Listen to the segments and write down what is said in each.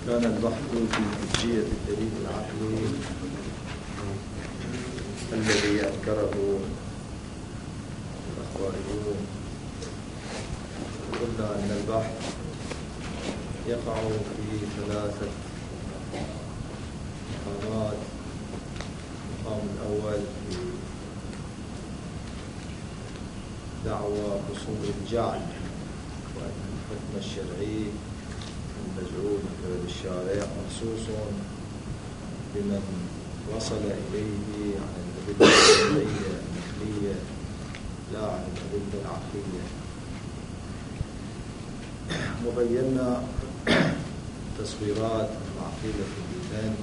كان البحث في حجية الدليل العقلي الذي أنكره الأخباريون. قلنا أن البحث يقع في ثلاثة مقامات. المقام الأول في دعوى حصول الجعل، وأن الحكم الشرعي المجعول من قبل الشارع مخصوص بمن وصل إليه عن الأدلة الشرعية النقلية لا عن الأدلة العقلية. وبينا تصويرات المعقولة جدا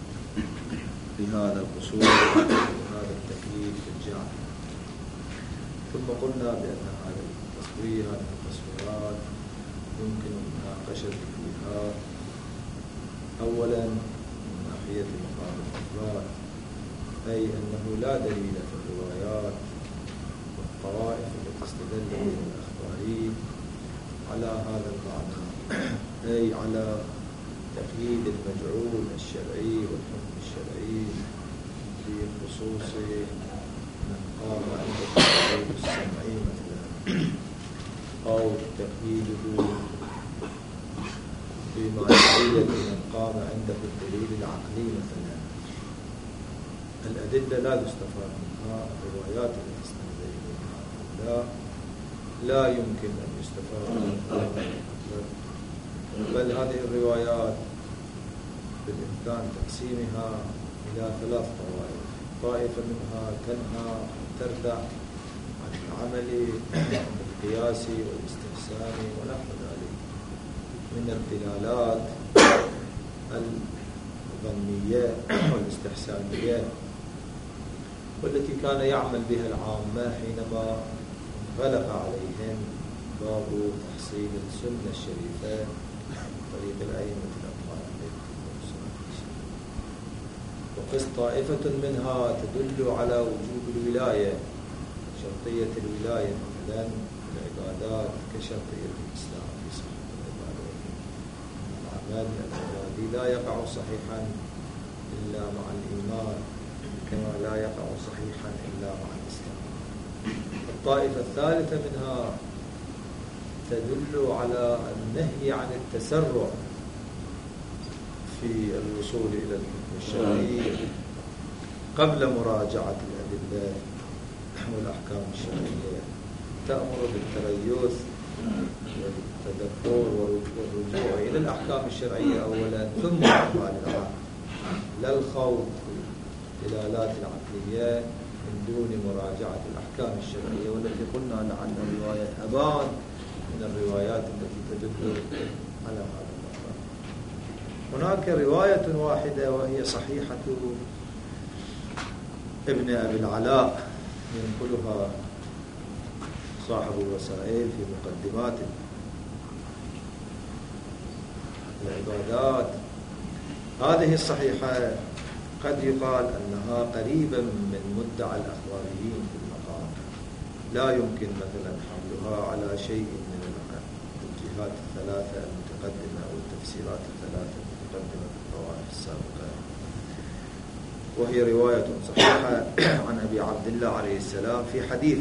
بهذا الحصول وهذا التكليف بالجعل. ثم قلنا بأن هذه التصويرات يمكن المناقشة فيها أولا من ناحية مقام الإثبات، أي أنه لا دليل في الروايات والطوائف التي استدل بها الأخباري على هذا المعنى، أي على تقييد المجعول الشرعي والحكم الشرعي في خصوص من قام عنده الدليل السمعي مثلا، أو تقييده بما يقيد من قام عنده الدليل العقلي مثلا. الأدلة لا يستفاد منها، الروايات التي استندل إليها لا يمكن أن يستفاد منها، بل هذه الروايات بالإمكان تقسيمها إلى ثلاث طوائف. طائفة منها تنهى تردع عن العمل بالقياس والاستحسان ونحو ذلك من الدلالات الظنية والاستحسانية، والتي كان يعمل بها العامة حينما غلق عليهم باب تحصيل السنة الشريفة طريق الأئمة الأطهار عليهم الصلاة والسلام. وقس طائفة منها تدل على وجوب الولاية، شرطية الولاية مثلا العبادات كشرطية الإسلام في صحة العبادات. العمل العبادي لا يقع صحيحا إلا مع الإيمان، كما لا يقع صحيحا إلا مع الإسلام. الطائفة الثالثة منها تدل على النهي عن التسرع في الوصول إلى الحكم الشرعي قبل مراجعة الأدلة والأحكام الشرعية، تأمر بالتريث والتدبر والرجوع إلى الأحكام الشرعية أولا ثم أعمال العقل، لا الخوض في الدلالات العقلية من دون مراجعة الأحكام الشرعية، والتي قلنا لعل رواية أبان من الروايات التي تدل على هذا المعنى. هناك رواية واحدة وهي صحيحة ابن أبي العلاء ينقلها صاحب الوسائل في مقدمات العبادات. هذه الصحيحة قد يقال أنها قريبة من مدعى الأخباريين في المقام، لا يمكن مثلا حملها على شيء من الجهات الثلاثة المتقدمة أو التفسيرات الثلاثة المتقدمة في الطوائف السابقة. وهي رواية صحيحة عن أبي عبد الله عليه السلام في حديث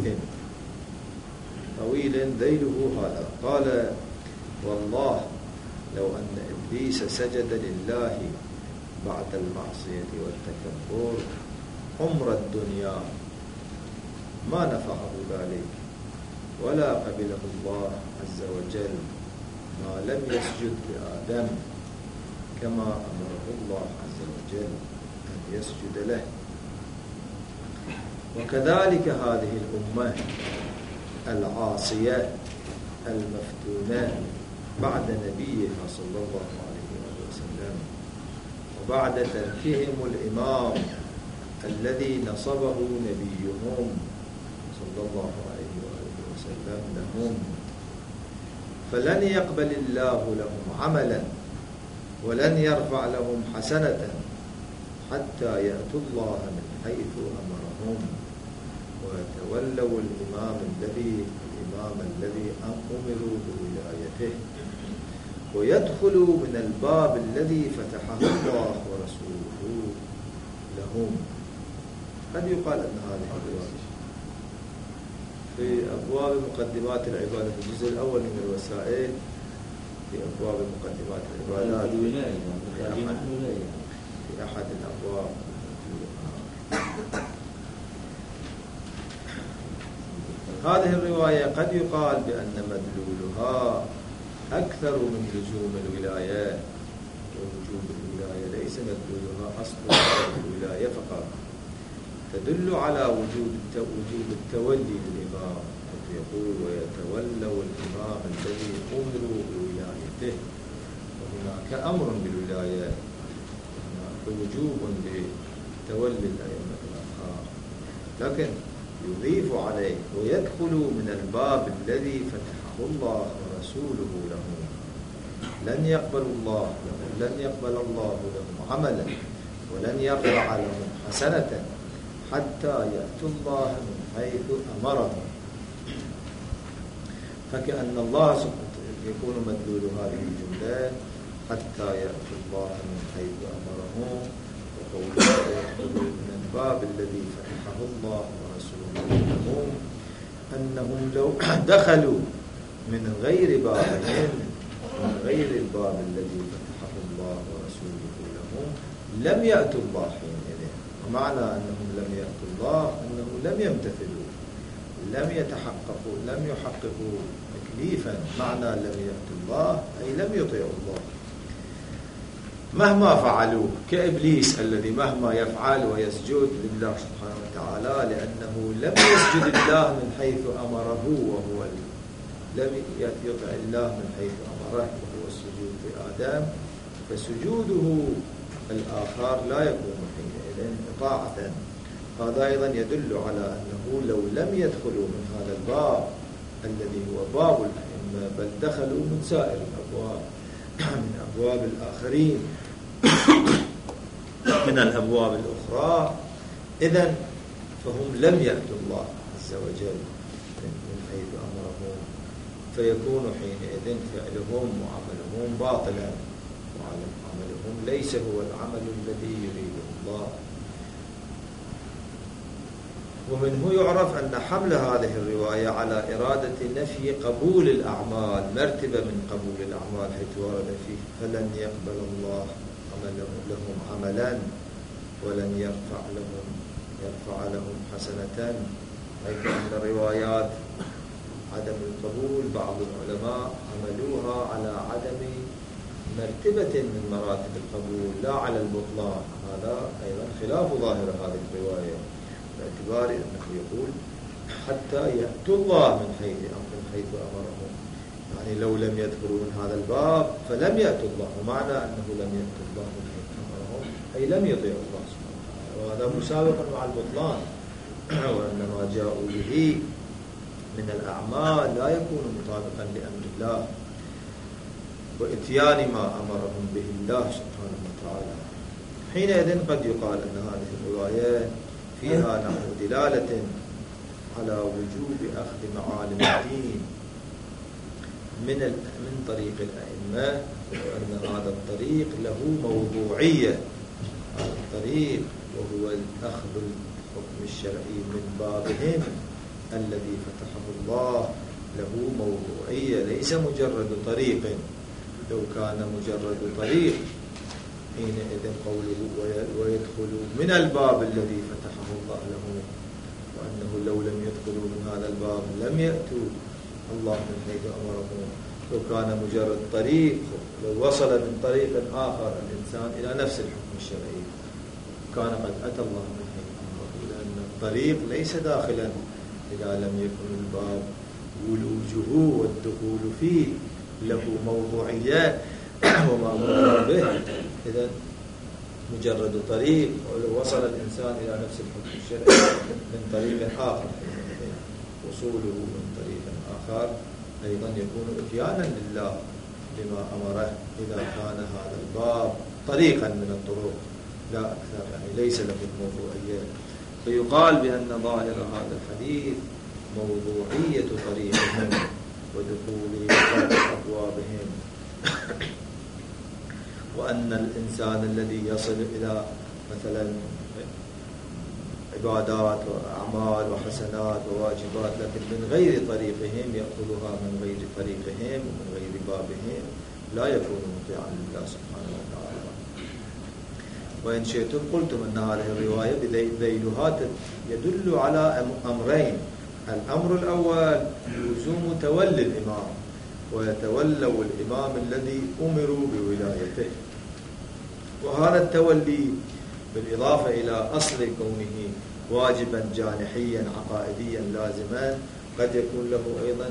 طويل ذيله هذا، قال: والله لو أن إبليس سجد لله بعد المعصية والتكبر عمر الدنيا ما نفعه ذلك، ولا قبله الله عز وجل ما لم يسجد لآدم كما أمره الله عز وجل أن يسجد له. وكذلك هذه الأمة العاصية المفتونة بعد نبيها صلى الله عليه وسلم، وبعد تركهم الإمام الذي نصبه نبيهم صلى الله عليه وسلم لهم، فلن يقبل الله لهم عملا ولن يرفع لهم حسنة حتى يأتوا الله من حيث أمرهم ويتولوا الإمام الذي أمروا بولايته. ويدخلوا من الباب الذي فتحه الله ورسوله لهم. قد يقال أن هذه الرواية في أبواب مقدمات العبادة في الجزء الأول من الوسائل، في أبواب مقدمات العبادات في أحد الأبواب. هذه الرواية قد يقال بأن مدلولها أكثر من لزوم الولاية ووجوب الولاية، ليس مدلولها أصل الولاية فقط، تدل على وجوب التولي للإمام، يقول ويتولوا الإمام الذي أمروا بولايته، وهناك أمر بالولاية، هناك وجوب بتولي الأئمة الأخرى، لكن يضيف عليه ويدخلوا من الباب الذي فتحه الله ورسوله لهم. لن يقبل الله لهم عملا ولن يرفع لهم حسنة حتى يأتوا الله من حيث أمرهم. فكأن الله سبحانه يكون مدلول هذه الجملة حتى يأتوا الله من حيث أمرهم، وقوله يدخلوا من الباب الذي فتحه الله ورسوله لهم، أنهم لو دخلوا من غير بابهم، من غير الباب الذي فتحه الله ورسوله لهم، لم يأتوا الله حينئذ. ومعنى أنهم لم يأتوا الله أنهم لم يمتثلوا، لم يتحققوا، لم يحققوا تكليفا. معنى لم يأتوا الله أي لم يطيعوا الله مهما فعلوا، كإبليس الذي مهما يفعل ويسجد لله سبحانه وتعالى، لأنه لم يسجد الله من حيث أمره، وهو لم يطع الله من حيث أمره وهو السجود لآدم، فسجوده الآخر لا يكون حينئذ إطاعة. هذا أيضا يدل على أنه لو لم يدخلوا من هذا الباب الذي هو باب الأئمة، بل دخلوا من سائر الأبواب، من أبواب الآخرين من الأبواب الأخرى، إذن فهم لم يأتوا الله عز وجل من حيث أمرهم، فيكون حينئذ فعلهم وعملهم باطلا، وعملهم ليس هو العمل الذي يريده الله. ومنه يعرف أن حمل هذه الرواية على إرادة نفي قبول الأعمال، مرتبة من قبول الأعمال، حيث ورد فيه فلن يقبل الله لهم عملا ولن يرفع لهم حسنة، حيث أن الروايات عدم القبول بعض العلماء عملوها على عدم مرتبة من مراتب القبول لا على البطلان. هذا أيضا خلاف ظاهر هذه الرواية، باعتبار أنه يقول حتى يأتوا الله من حيث أمرهم، يعني لو لم يدخلوا من هذا الباب فلم يأتوا الله، ومعنى أنه لم يأتوا الله من حيث أمرهم أي لم يطيعوا الله سبحانه وتعالى، وهذا مسابق مع البطلان. وأن ما جاءوا به من الأعمال لا يكون مطابقا لأمر الله وإتيان ما أمرهم به الله سبحانه وتعالى. حينئذ قد يقال أن هذه الرواية فيها نحو دلالة على وجوب أخذ معالم الدين من طريق الأئمة، وأن هذا الطريق له موضوعية، هذا الطريق وهو أخذ الحكم الشرعي من بابهم الذي فتحه الله له موضوعية، ليس مجرد طريق. لو كان مجرد طريق حينئذ قوله ويدخلوا من الباب الذي فتحه الله لهم، وأنه لو لم يدخلوا من هذا الباب لم يأتوا الله من حيث أمرهم. لو كان مجرد طريق، لو وصل من طريق آخر الإنسان إلى نفس الحكم الشرعي كان قد أتى الله من حيث أمره، لأن الطريق ليس داخلا إذا لم يكن الباب ولوجه والدخول فيه له موضوعية ومأمور به. إذا مجرد طريق، ولو وصل الإنسان إلى نفس الحكم الشرعي من طريق آخر، وصوله من طريق آخر أيضا يكون إتيانا لله بما أمره، إذا كان هذا الباب طريقا من الطرق لا أكثر، يعني ليس له موضوعية. فيقال بأن ظاهر هذا الحديث موضوعية طريقهم ودخول أبوابهم وأن الإنسان الذي يصل إلى مثلا عبادات وأعمال وحسنات وواجبات لكن من غير طريقهم يأخذها من غير طريقهم ومن غير بابهم لا يكون مطيعا لله سبحانه وتعالى. وإن شئتم قلتم أن هذه الرواية بذيلها يدل على أمرين. الأمر الأول لزوم تولي الإمام، ويتولوا الإمام الذي أمروا بولايته، وهذا التولي بالإضافة إلى أصل كونه واجبا جانحيا عقائديا لازما قد يكون له أيضا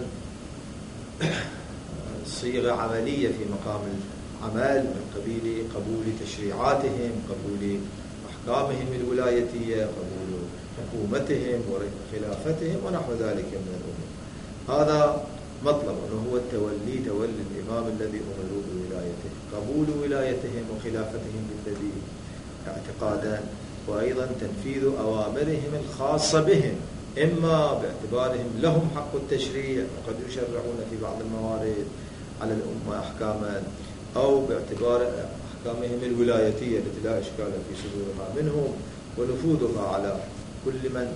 صيغة عملية في مقام العمل من قبيل قبول تشريعاتهم، قبول أحكامهم الولايتية، قبول حكومتهم وخلافتهم ونحو ذلك من الأمور. هذا مطلب وهو التولي، تولي الإمام الذي أمروا بولايته، قبول ولايتهم وخلافتهم بالذي اعتقادا، وأيضا تنفيذ أوامرهم الخاصة بهم، إما باعتبارهم لهم حق التشريع وقد يشرعون في بعض الموارد على الأمة أحكاما، أو باعتبار أحكامهم الولايتية التي لا إشكال في صدورها منهم ونفوذها على كل من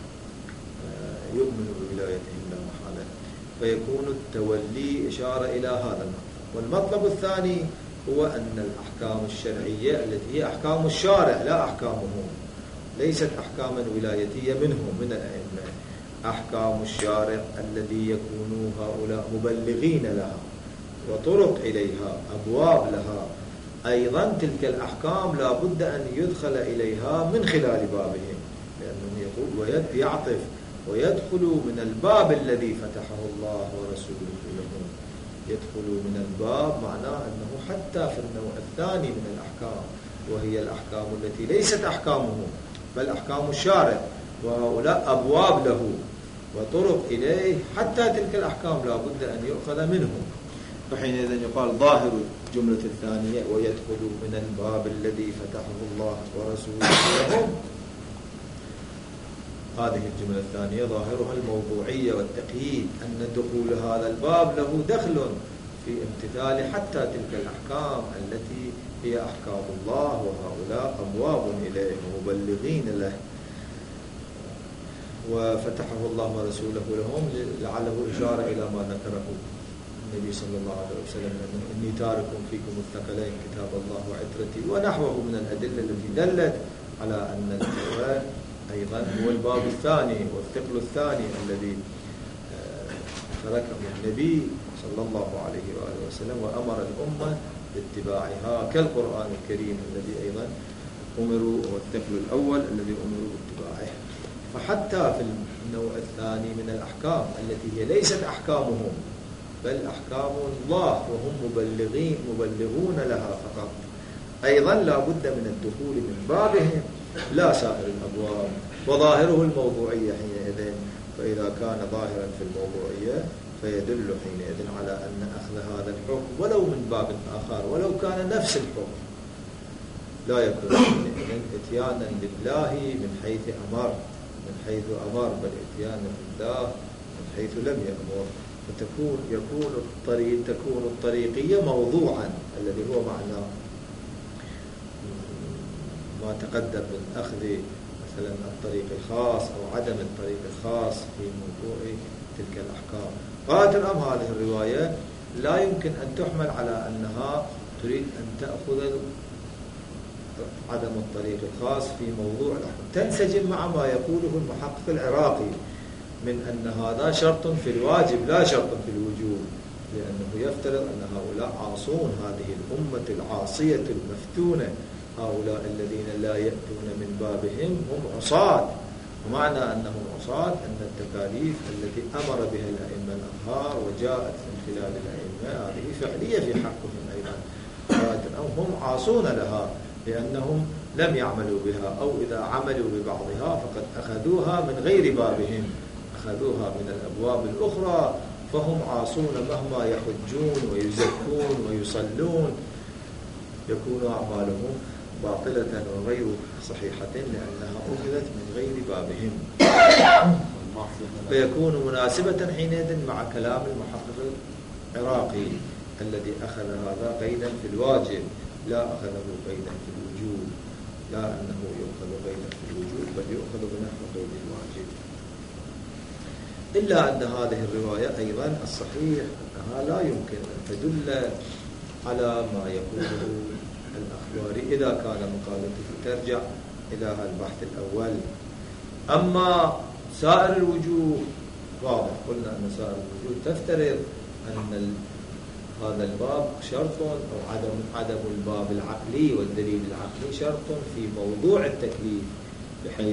يؤمن بولايتهم لا محالة. فيكون التولي إشارة إلى هذا المطلب. والمطلب الثاني هو أن الأحكام الشرعية التي هي أحكام الشارع لا أحكامهم، ليست أحكاما ولايتية منهم من الأئمة، أحكام الشارع الذي يكونوا هؤلاء مبلغين لها وطرق إليها، أبواب لها، أيضا تلك الأحكام لا بد أن يدخل إليها من خلال بابهم، لأنه يقول ويعطف ويدخلوا من الباب الذي فتحه الله ورسوله لهم. يدخلوا من الباب معناه أنه حتى في النوع الثاني من الأحكام، وهي الأحكام التي ليست أحكامهم بل أحكام الشارع، وهؤلاء أبواب له وطرق إليه، حتى تلك الأحكام لا بد أن يؤخذ منهم. فحينئذ يقال ظاهر الجملة الثانية ويدخلوا من الباب الذي فتحه الله ورسوله لهم، هذه الجملة الثانية ظاهرها الموضوعية والتقييد، أن دخول هذا الباب له دخل في امتثال حتى تلك الأحكام التي هي أحكام الله، وهؤلاء أبواب إليه ومبلغين له، وفتحه الله ورسوله لهم لعله إشارة إلى ما ذكره النبي صلى الله عليه وسلم أنه إني تارك فيكم الثقلين كتاب الله وعترتي ونحوه من الأدلة التي دلت على أن القرآن أيضا هو الباب الثاني والثقل الثاني الذي تركه النبي صلى الله عليه وآله وسلم وأمر الأمة باتباعها كالقرآن الكريم الذي أيضا أمروا، والثقل الأول الذي أمروا باتباعه. فحتى في النوع الثاني من الأحكام التي هي ليست أحكامهم بل أحكام الله وهم مبلغون لها فقط، أيضا لا بد من الدخول من بابهم لا سائر الأبواب، وظاهره الموضوعية حينئذ. فإذا كان ظاهرا في الموضوعية فيدل حينئذ على أن أخذ هذا الحكم ولو من باب آخر ولو كان نفس الحكم لا يكون حينئذ اتيانا لله من حيث أمر بل اتيانا لله من حيث لم يأمر. تكون الطريقية موضوعا الذي هو معنى ما تقدم من أخذ مثلا الطريق الخاص أو عدم الطريق الخاص في موضوع تلك الأحكام. قالت الأم هذه الرواية لا يمكن أن تحمل على أنها تريد أن تأخذ عدم الطريق الخاص في موضوع الأحكام، تنسجم مع ما يقوله المحقق العراقي من أن هذا شرط في الواجب لا شرط في الوجوب، لأنه يفترض أن هؤلاء عاصون هذه الأمة العاصية المفتونة، هؤلاء الذين لا يأتون من بابهم هم عصاة، ومعنى أنهم عصاة أن التكاليف التي أمر بها الأئمة الأطهار وجاءت من خلال الأئمة هذه فعلية في حقهم أيضا، هم عاصون لها لأنهم لم يعملوا بها، أو إذا عملوا ببعضها فقد أخذوها من غير بابهم، أخذوها من الأبواب الأخرى، فهم عاصون مهما يحجون ويزكون ويصلون يكون أعمالهم باطلة وغير صحيحة لأنها أخذت من غير بابهم. فيكون مناسبة حينئذ مع كلام المحقق العراقي الذي أخذ هذا قيدا في الواجب، لا أخذه قيدا في الوجوب، لا أنه يؤخذ قيدا في الوجوب بل يؤخذ بنحو قيد الواجب. إلا أن هذه الرواية أيضا الصحيح أنها لا يمكن أن تدل على ما يقوله الأخباري إذا كان مقالته ترجع إلى البحث الأول. أما سائر الوجوه واضح، قلنا أن سائر الوجوه تفترض أن هذا الباب شرط، أو عدم الباب العقلي والدليل العقلي شرط في موضوع التكليف، بحيث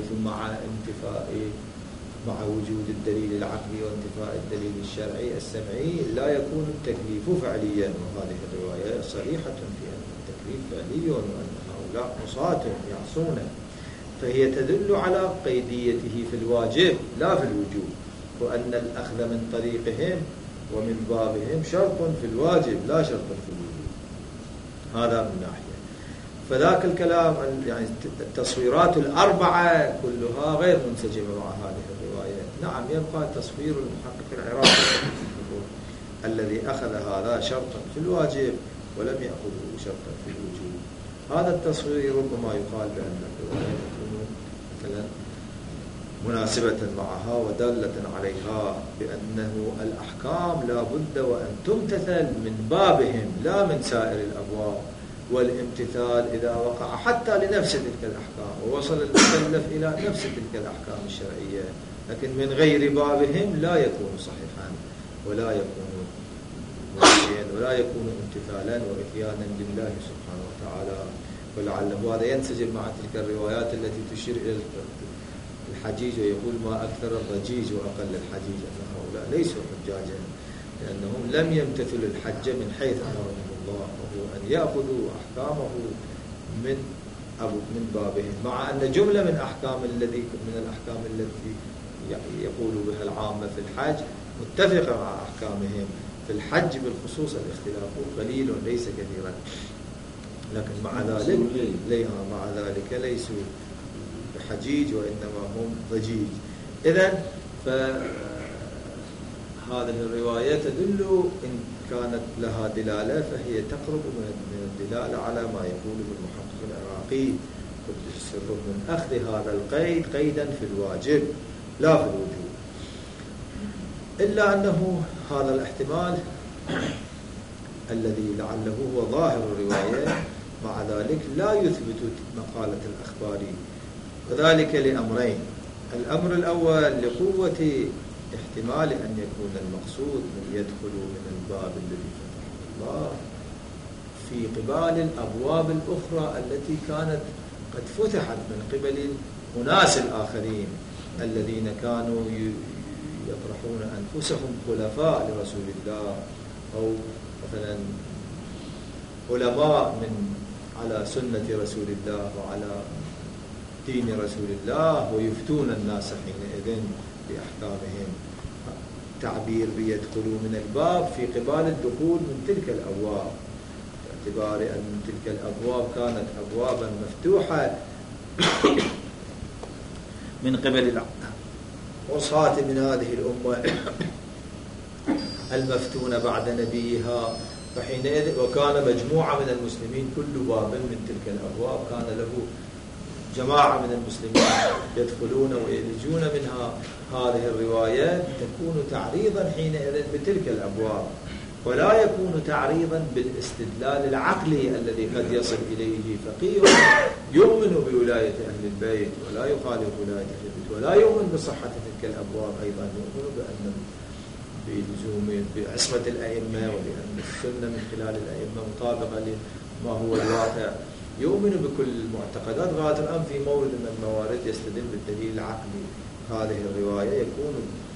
مع وجود الدليل العقلي وانتفاء الدليل الشرعي السمعي لا يكون التكليف فعليا. وهذه الرواية صريحة في أن التكليف فعلي وأن هؤلاء عصاة يعصونه، فهي تدل على قيديته في الواجب لا في الوجوب، وأن الأخذ من طريقهم ومن بابهم شرط في الواجب لا شرط في الوجوب. هذا من ناحية. فذاك الكلام يعني التصويرات الأربعة كلها غير منسجمة مع هذه الرواية. نعم، يبقى تصوير المحقق العراقي الذي أخذ هذا شرطا في الواجب ولم يأخذه شرطا في الوجوب. هذا التصوير ربما يقال بأن الرواية تكون مثلا مناسبة معها ودالة عليها بأنه الأحكام لا بد وأن تمتثل من بابهم لا من سائر الأبواب، والامتثال إذا وقع حتى لنفس تلك الأحكام ووصل المكلف إلى نفس تلك الأحكام الشرعية، لكن من غير بابهم لا يكون صحيحا ولا يكون ماشيا ولا يكون امتثالا وإتيانا لله سبحانه وتعالى. ولعله هذا ينسجم مع تلك الروايات التي تشير إلى الحجيج ويقول ما أكثر الضجيج وأقل الحجيج، أن هؤلاء ليسوا حجاجا لأنهم لم يمتثلوا الحج من حيث أمرهم الله، وهو أن يأخذوا أحكامه من بابهم، مع أن جملة من الأحكام التي يقول بها العامة في الحج متفقة مع أحكامهم في الحج بالخصوص. الاختلاف قليل ليس كثيرا، لكن مع ذلك ليسوا بحجيج وإنما هم ضجيج. إذن فهذه الرواية تدل إن كانت لها دلالة فهي تقرب من الدلالة على ما يقوله المحقق العراقي قدس سره من أخذ هذا القيد قيدا في الواجب لا في الوجوب. إلا أنه هذا الاحتمال الذي لعله هو ظاهر الرواية مع ذلك لا يثبت مقالة الأخباري، وذلك لأمرين. الأمر الأول لقوة احتمال أن يكون المقصود من يدخلوا من الباب الذي فتحه الله في قبال الأبواب الأخرى التي كانت قد فتحت من قبل أناس الآخرين الذين كانوا يطرحون أنفسهم خلفاء لرسول الله، أو مثلا علماء من على سنة رسول الله وعلى دين رسول الله ويفتون الناس حينئذ بأحكامهم. تعبير بيدخلوا من الباب في قبال الدخول من تلك الأبواب، باعتبار أن تلك الأبواب كانت أبوابا مفتوحة من قبل العصاة من هذه الأمة المفتون بعد نبيها. فحينئذ وكان مجموعة من المسلمين كل باب من تلك الأبواب كان له جماعة من المسلمين يدخلون ويلجون منها. هذه الروايات تكون تعريضا حينئذ بتلك الأبواب، ولا يكون تعريضا بالاستدلال العقلي الذي قد يصل إليه فقيه يؤمن بولاية أهل البيت ولا يخالف ولاية أهل البيت ولا يؤمن بصحة تلك الأبواب، أيضا يؤمن بأن بلزوم بعصمة الأئمة ولأن السنة من خلال الأئمة مطابقة لما هو الواقع، يؤمن بكل المعتقدات غاية الآن في مورد من الموارد يستدل بالدليل العقلي. هذه الرواية يكون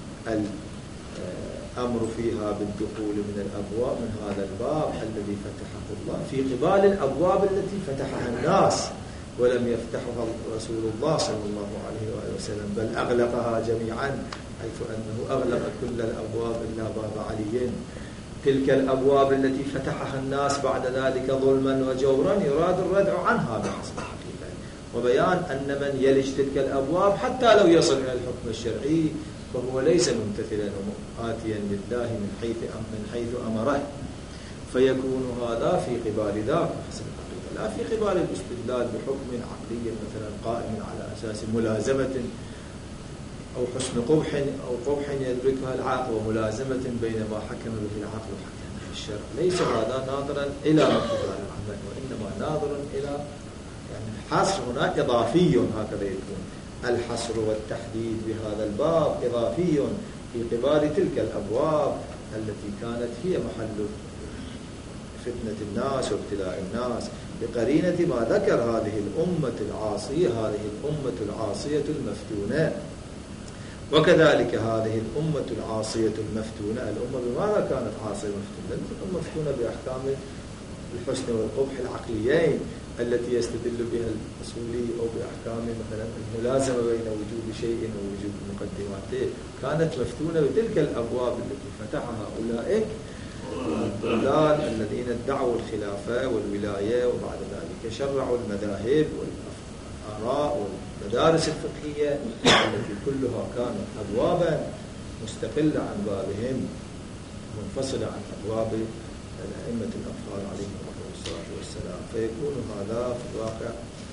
الأمر فيها بالدخول من الأبواب من هذا الباب الذي فتحه الله في قبال الأبواب التي فتحها الناس ولم يفتحها رسول الله صلى الله عليه وآله وسلم، بل أغلقها جميعا، حيث أنه أغلق كل الأبواب إلا باب علي. تلك الأبواب التي فتحها الناس بعد ذلك ظلما وجورا يراد الردع عنها بحسب الحقيقة، وبيان أن من يلج تلك الأبواب حتى لو يصل إلى الحكم الشرعي فهو ليس ممتثلا وآتيا لله من حيث أمره، فيكون هذا في قبال ذاك بحسب الحقيقة. لا في قبال الاستدلال بحكم عقلي مثلا قائم على أساس ملازمة أو حسن قبح أو قبح يدركها العقل وملازمة بين ما حكم به العقل وحكم به الشرع. ليس هذا ناظرا إلى مقتضى العمل، وإنما ناظرا إلى يعني الحصر هناك إضافي، هكذا يكون الحصر والتحديد بهذا الباب إضافي في قبال تلك الأبواب التي كانت هي محل فتنة الناس وابتلاء الناس، بقرينة ما ذكر هذه الأمة العاصية، هذه الأمة العاصية المفتونة. وكذلك هذه الأمة العاصية المفتونة، الأمة بماذا كانت عاصية مفتونة؟ لم تكن مفتونة بأحكام الحسن والقبح العقليين التي يستدل بها الأصولي، أو بأحكام مثلا الملازمة بين وجوب شيء ووجوب مقدماته. كانت مفتونة بتلك الأبواب التي فتحها أولئك الضلال الذين ادعوا الخلافة والولاية، وبعد ذلك شرعوا المذاهب والآراء والمدارس الفقهية التي كلها كانت أبوابا مستقلة عن بابهم، منفصلة عن أبواب الأئمة الأطهار عليهم الصلاة والسلام. فيكون هذا في الواقع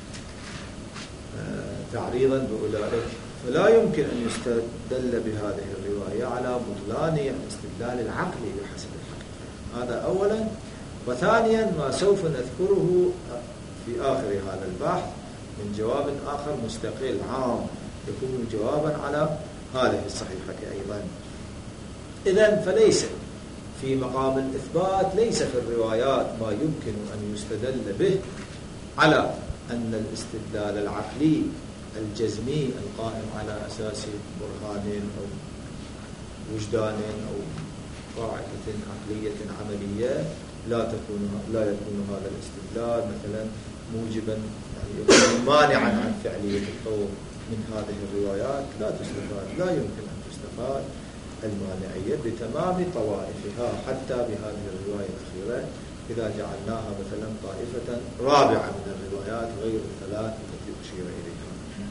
تعريضا بأولئك. فلا يمكن أن يستدل بهذه الرواية على بطلان الاستدلال العقلي بحسب الحقيقة. هذا أولا. وثانيا ما سوف نذكره في آخر هذا البحث من جواب آخر مستقل عام يكون جوابا على هذه الصحيحة أيضا. إذن فليس في مقام الإثبات، ليس في الروايات ما يمكن أن يستدل به على أن الاستدلال العقلي الجزمي القائم على أساس برهان أو وجدان أو قاعدة عقلية عملية لا يكون هذا الاستدلال مثلا موجبا يعني يكون مانعا عن فعلية الحكم من هذه الروايات. لا تستفاد، لا يمكن أن تستفاد المانعية بتمام طوائفها حتى بهذه الرواية الأخيرة إذا جعلناها مثلا طائفة رابعة من الروايات غير الثلاث التي أشير إليها.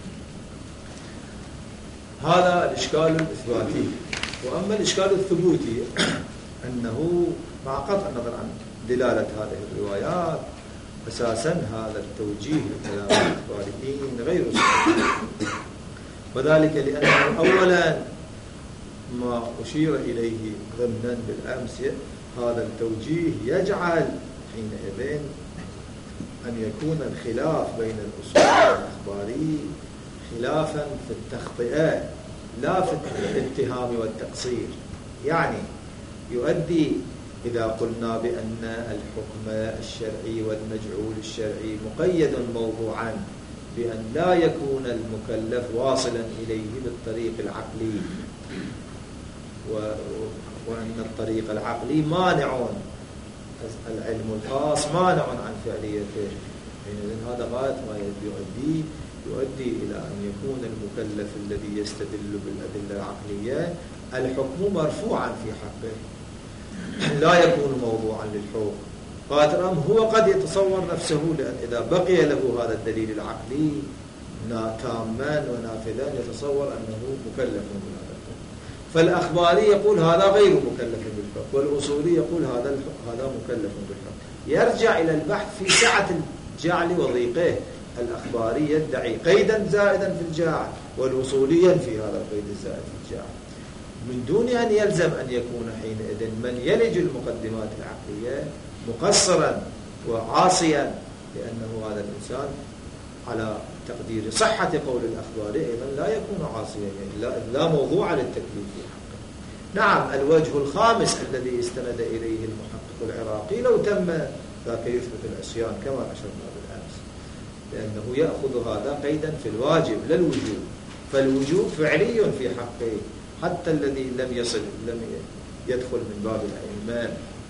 هذا الإشكال الإثباتي. وأما الإشكال الثبوتي أنه مع قطع النظر عن دلالة هذه الروايات أساسا هذا التوجيه لكلام الإخباريين غير صحيح، وذلك لأنه أولا ما أشير إليه ضمنا بالأمس هذا التوجيه يجعل حينئذ أن يكون الخلاف بين الأصول والإخباري خلافا في التخطئة لا في الاتهام والتقصير. يعني يؤدي إذا قلنا بأن الحكم الشرعي والمجعول الشرعي مقيد موضوعا بأن لا يكون المكلف واصلا إليه بالطريق العقلي، وأن الطريق العقلي مانع، العلم الخاص مانع عن فعليته. يعني هذا غاية ما يؤدي إلى أن يكون المكلف الذي يستدل بالأدلة العقلية الحكم مرفوعا في حقه، لا يكون موضوعا للحكم. قادرا هو قد يتصور نفسه، لأن إذا بقي له هذا الدليل العقلي تاما ونافذا يتصور أنه مكلف بهذا الحكم. فالأخباري يقول هذا غير مكلف بالحكم، والأصولي يقول هذا مكلف بالحكم. يرجع إلى البحث في سعة الجعل وضيقه. الأخباري يدعي قيدا زائدا في الجعل، والوصولي ينفي هذا القيد الزائد في الجعل، من دون أن يلزم أن يكون حينئذ من يلج المقدمات العقلية مقصرا وعاصيا، لأنه هذا الإنسان على تقدير صحة قول الأخباري أيضا لا يكون عاصيا، يعني لا موضوع للتكليف في حقه. نعم، الوجه الخامس الذي استند إليه المحقق العراقي لو تم ذاك يثبت العصيان كما أشرنا بالأمس، لأنه يأخذ هذا قيدا في الواجب لا الوجوب، فالوجوب فعلي في حقه حتى الذي لم يدخل من باب الأئمة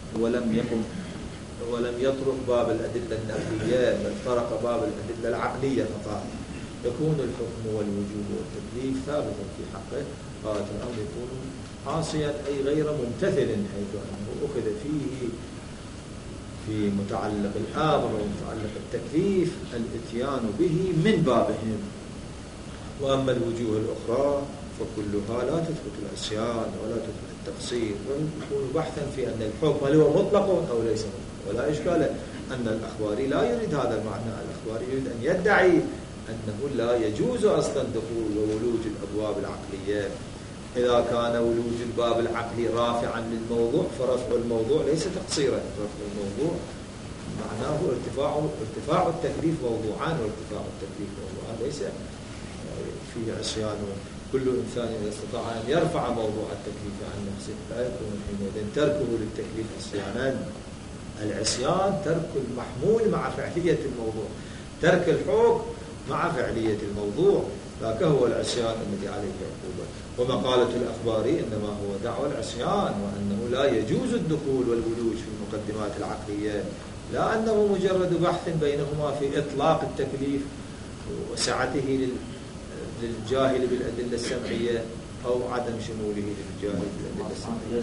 ولم يطرق باب الأدلة النقلية، بل طرق باب الأدلة العقلية فقط، يكون الحكم والوجوب والتكليف ثابتا في حقه. هذا الأمر يكون عاصيا أي غير ممتثل، حيث أنه أخذ فيه في متعلق الأمر ومتعلق التكليف الاتيان به من بابهم. وأما الوجوه الأخرى فكلها لا تثبت العصيان ولا تثبت التقصير، ويكون بحثا في أن الحكم هل هو مطلق أو ليس مطلق. ولا إشكال أن الأخباري لا يريد هذا المعنى. الأخباري يريد أن يدعي أنه لا يجوز أصلا دخول وولوج الأبواب العقلية. إذا كان ولوج الباب العقلي رافعا للموضوع فرفع الموضوع ليس تقصيرا. رفع الموضوع معناه ارتفاع التكليف موضوعان، وارتفاع التكليف موضوعان ليس فيه عصيان. كل إنسان إذا استطاع أن يرفع موضوع التكليف عن نفسه لا يكون حينئذ تركه للتكليف عصيانا. العصيان ترك المحمول مع فعلية الموضوع، ترك الحكم مع فعلية الموضوع، ذاك هو العصيان الذي عليه عقوبة. ومقالة الأخباري إنما هو دعوى العصيان، وأنه لا يجوز الدخول والولوج في المقدمات العقلية، لا أنه مجرد بحث بينهما في إطلاق التكليف وسعته للجاهل بالأدلة السمعية أو عدم شموله للجاهل بالأدلة السمعية.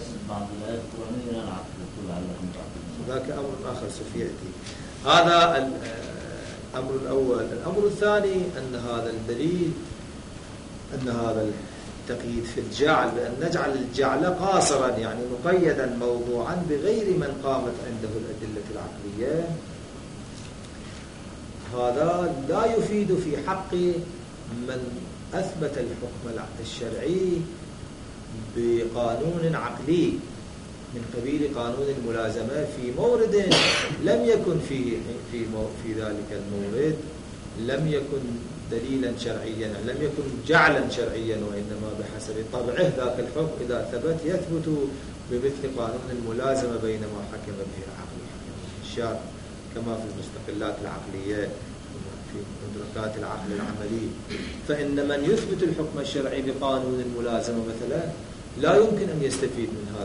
ذاك أمر آخر سوف يأتي. هذا الأمر الأول. الأمر الثاني أن هذا الدليل، أن هذا التقييد في الجعل، بأن نجعل الجعل قاصرا يعني مقيدا موضوعا بغير من قامت عنده الأدلة العقلية، هذا لا يفيد في حق من أثبت الحكم الشرعي بقانون عقلي من قبيل قانون الملازمة في مورد لم يكن في ذلك المورد لم يكن دليلا شرعيا، لم يكن جعلا شرعيا، وإنما بحسب طبعه ذاك الحكم إذا ثبت يثبت بمثل قانون الملازمة بينما حكم به العقل الشرع، كما في المستقلات العقلية في مدركات العقل العملي. فإن من يثبت الحكم الشرعي بقانون الملازمة مثلا لا يمكن أن يستفيد من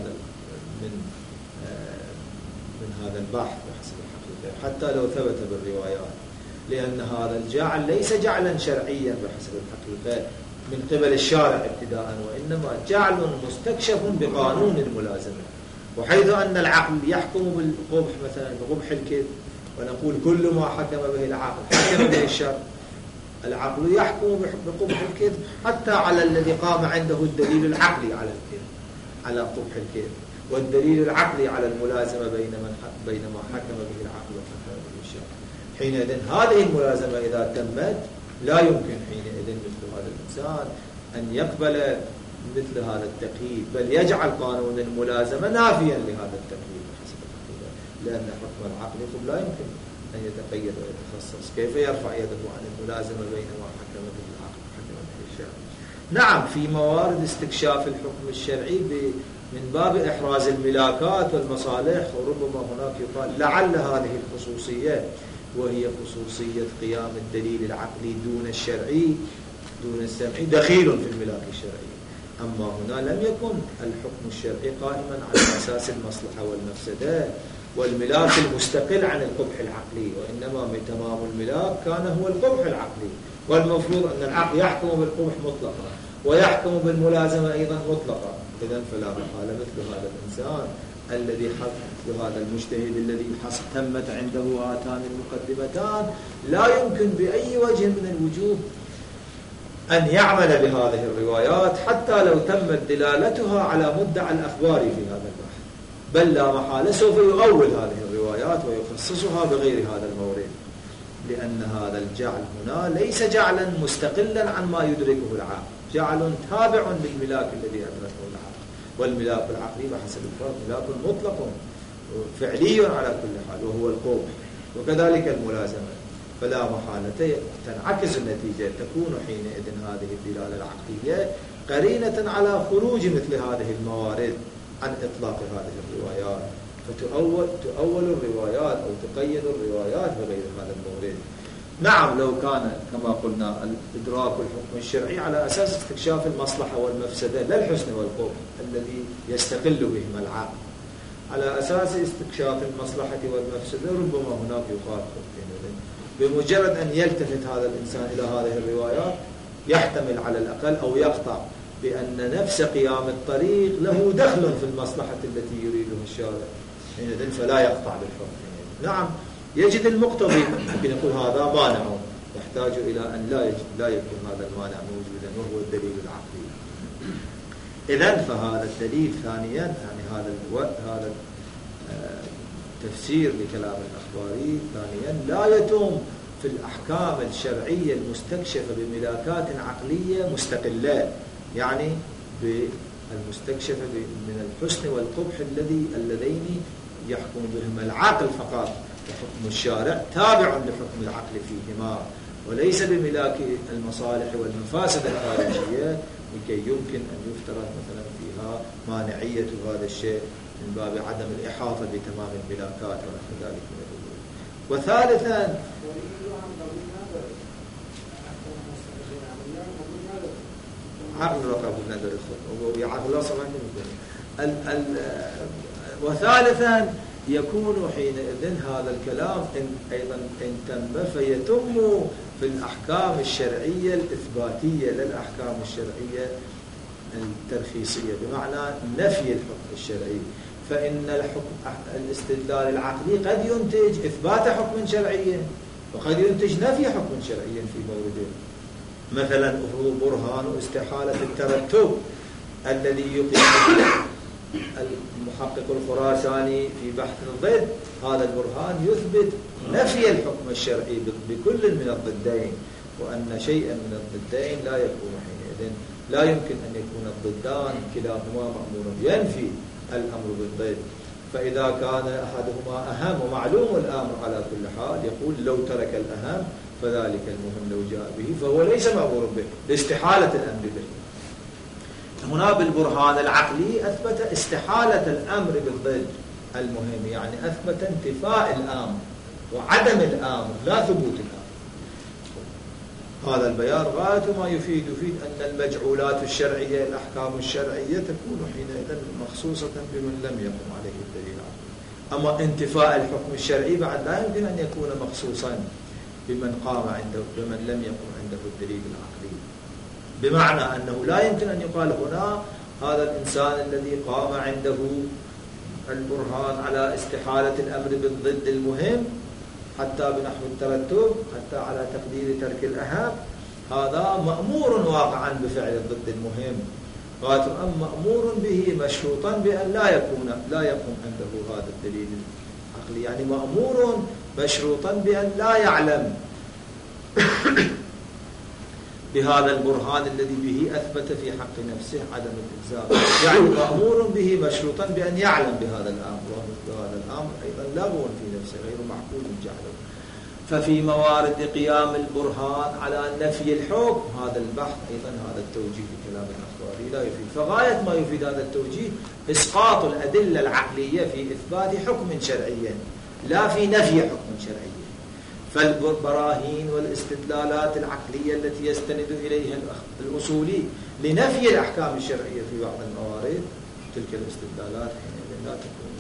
هذا البحث بحسب الحقيقة حتى لو ثبت بالروايات، لأن هذا الجعل ليس جعلا شرعيا بحسب الحقيقة من قبل الشارع ابتداء، وإنما جعل مستكشف بقانون الملازمة. وحيث أن العقل يحكم بالقبح مثلا بقبح الكذب، ونقول كل ما حكم به العقل حكم به الشرع، العقل يحكم بقبح الكذب حتى على الذي قام عنده الدليل العقلي على الكذب، على قبح الكذب، والدليل العقلي على الملازمة بينما حكم به العقل وحكم به الشرع. حينئذ هذه الملازمة إذا تمت لا يمكن حينئذ مثل هذا الإنسان أن يقبل مثل هذا التقييد، بل يجعل قانون الملازمة نافيا لهذا التقييد بحسب الحقيقة، لأن حكم العقل لا يمكن أن يتقيد ويتخصص. كيف يرفع يده عن الملازمة بينما حكم به العقل وحكم به الشرع؟ نعم، في موارد استكشاف الحكم الشرعي من باب إحراز الملاكات والمصالح، وربما هناك يقال لعل هذه الخصوصية وهي خصوصية قيام الدليل العقلي دون الشرعي دون السمعي دخيل في الملاك الشرعي. أما هنا لم يكن الحكم الشرعي قائما على أساس المصلحة والمفسدة والملاك المستقل عن القبح العقلي، وإنما تمام الملاك كان هو القبح العقلي، والمفروض أن العقل يحكم بالقبح مطلقا ويحكم بالملازمة أيضا مطلقا. إذن فلا محالة مثل هذا الإنسان الذي مثل هذا المجتهد الذي تمت عنده هاتان المقدمتان لا يمكن بأي وجه من الوجوه أن يعمل بهذه الروايات حتى لو تمت دلالتها على مدعى الأخبار في هذا البحث، بل لا محالة سوف يؤول هذه الروايات ويخصصها بغير هذا المورد، لأن هذا الجعل هنا ليس جعلا مستقلا عن ما يدركه العقل، جعل تابع للملاك الذي أدركه العقل، والملاك العقلي بحسب الفرق ملاك مطلق فعلي على كل حال وهو القبح، وكذلك الملازمة. فلا محالة تنعكس النتيجة، تكون حينئذ هذه الدلالة العقلية قرينة على خروج مثل هذه الموارد عن إطلاق هذه الروايات، فتؤول الروايات أو تقيد الروايات بغير هذا المورد. نعم، لو كان كما قلنا إدراك الحكم الشرعي على أساس استكشاف المصلحة والمفسدة لا الحسن والقبح الذي يستقل بهما العقل، على أساس استكشاف المصلحة والمفسدة ربما هناك يخالف. بمجرد أن يلتفت هذا الإنسان إلى هذه الروايات يحتمل على الأقل أو يقطع بأن نفس قيام الطريق له دخل في المصلحة التي يريدها الشارع، إذن فلا يقطع بالحكم. نعم، يجد المقتضي ممكن يقول هذا مانع، يحتاج إلى أن لا يكون هذا المانع موجودا وهو الدليل العقلي. إذن فهذا الدليل ثانيا يعني هذا تفسير لكلام الأخباري. ثانيا لا يتم في الأحكام الشرعية المستكشفة بملاكات عقلية مستقلة، يعني بالمستكشفة من الحسن والقبح اللذين يحكم بهما العقل فقط، وحكم الشارع تابع لحكم العقل فيهما، وليس بملاك المصالح والمفاسد الخارجية لكي يمكن أن يفترض مثلا فيها مانعية هذا الشيء من باب عدم الإحاطة بتمام الملاكات ونحو ذلك من الأمور. وثالثا عقل رقاب النذر وعقل وثالثا يكون حينئذ هذا الكلام أيضا إن تم فيتم في الأحكام الشرعية الإثباتية للأحكام الشرعية الترخيصية، بمعنى نفي الحكم الشرعي. فإن الحكم الاستدلال العقلي قد ينتج إثبات حكم شرعي وقد ينتج نفي حكم شرعي في مورده. مثلا أفرض برهان استحالة الترتب الذي يقيم المحقق الخراساني في بحث الضد، هذا البرهان يثبت نفي الحكم الشرعي بكل من الضدين، وأن شيئا من الضدين لا يكون حينئذ، لا يمكن أن يكون الضدان كلاهما مأمورا، ينفي الأمر بالضد. فإذا كان أحدهما أهم ومعلوم الأمر على كل حال، يقول لو ترك الأهم فذلك المهم لو جاء به فهو ليس مأمور به لاستحالة الأمر به. هنا بالبرهان العقلي أثبت استحالة الأمر بالضد المهم، يعني أثبت انتفاء الأمر وعدم الأمر لا ثبوت الأمر. هذا البيان غاية ما يفيد أن المجعولات الشرعية الأحكام الشرعية تكون حينئذ مخصوصة بمن لم يقم عليه الدليل العقلي. أما انتفاء الحكم الشرعي بعد لا يمكن أن يكون مخصوصا بمن قام عنده بمن لم يقم عنده الدليل العقلي، بمعنى أنه لا يمكن أن يقال هنا هذا الإنسان الذي قام عنده البرهان على استحالة الأمر بالضد المهم حتى بنحو الترتب، حتى على تقدير ترك الأهم، هذا مأمور واقعا بفعل الضد المهم، أم مأمور به مشروطا بأن لا يقوم عنده هذا الدليل العقلي، يعني مأمور مشروطا بأن لا يعلم بهذا البرهان الذي به أثبت في حق نفسه عدم الإلزام، يعني مأمور به مشروطا بأن يعلم بهذا الأمر، وهذا الأمر أيضا لاغو في نفسه غير معقول جعله. ففي موارد قيام البرهان على نفي الحكم هذا البحث أيضا هذا التوجيه لكلام الأخباري لا يفيد. فغاية ما يفيد هذا التوجيه إسقاط الأدلة العقلية في إثبات حكم شرعي لا في نفي حكم شرعي. فالبراهين والاستدلالات العقلية التي يستند إليها الأصولي لنفي الأحكام الشرعية في بعض الموارد، تلك الاستدلالات حينئذ لا تكون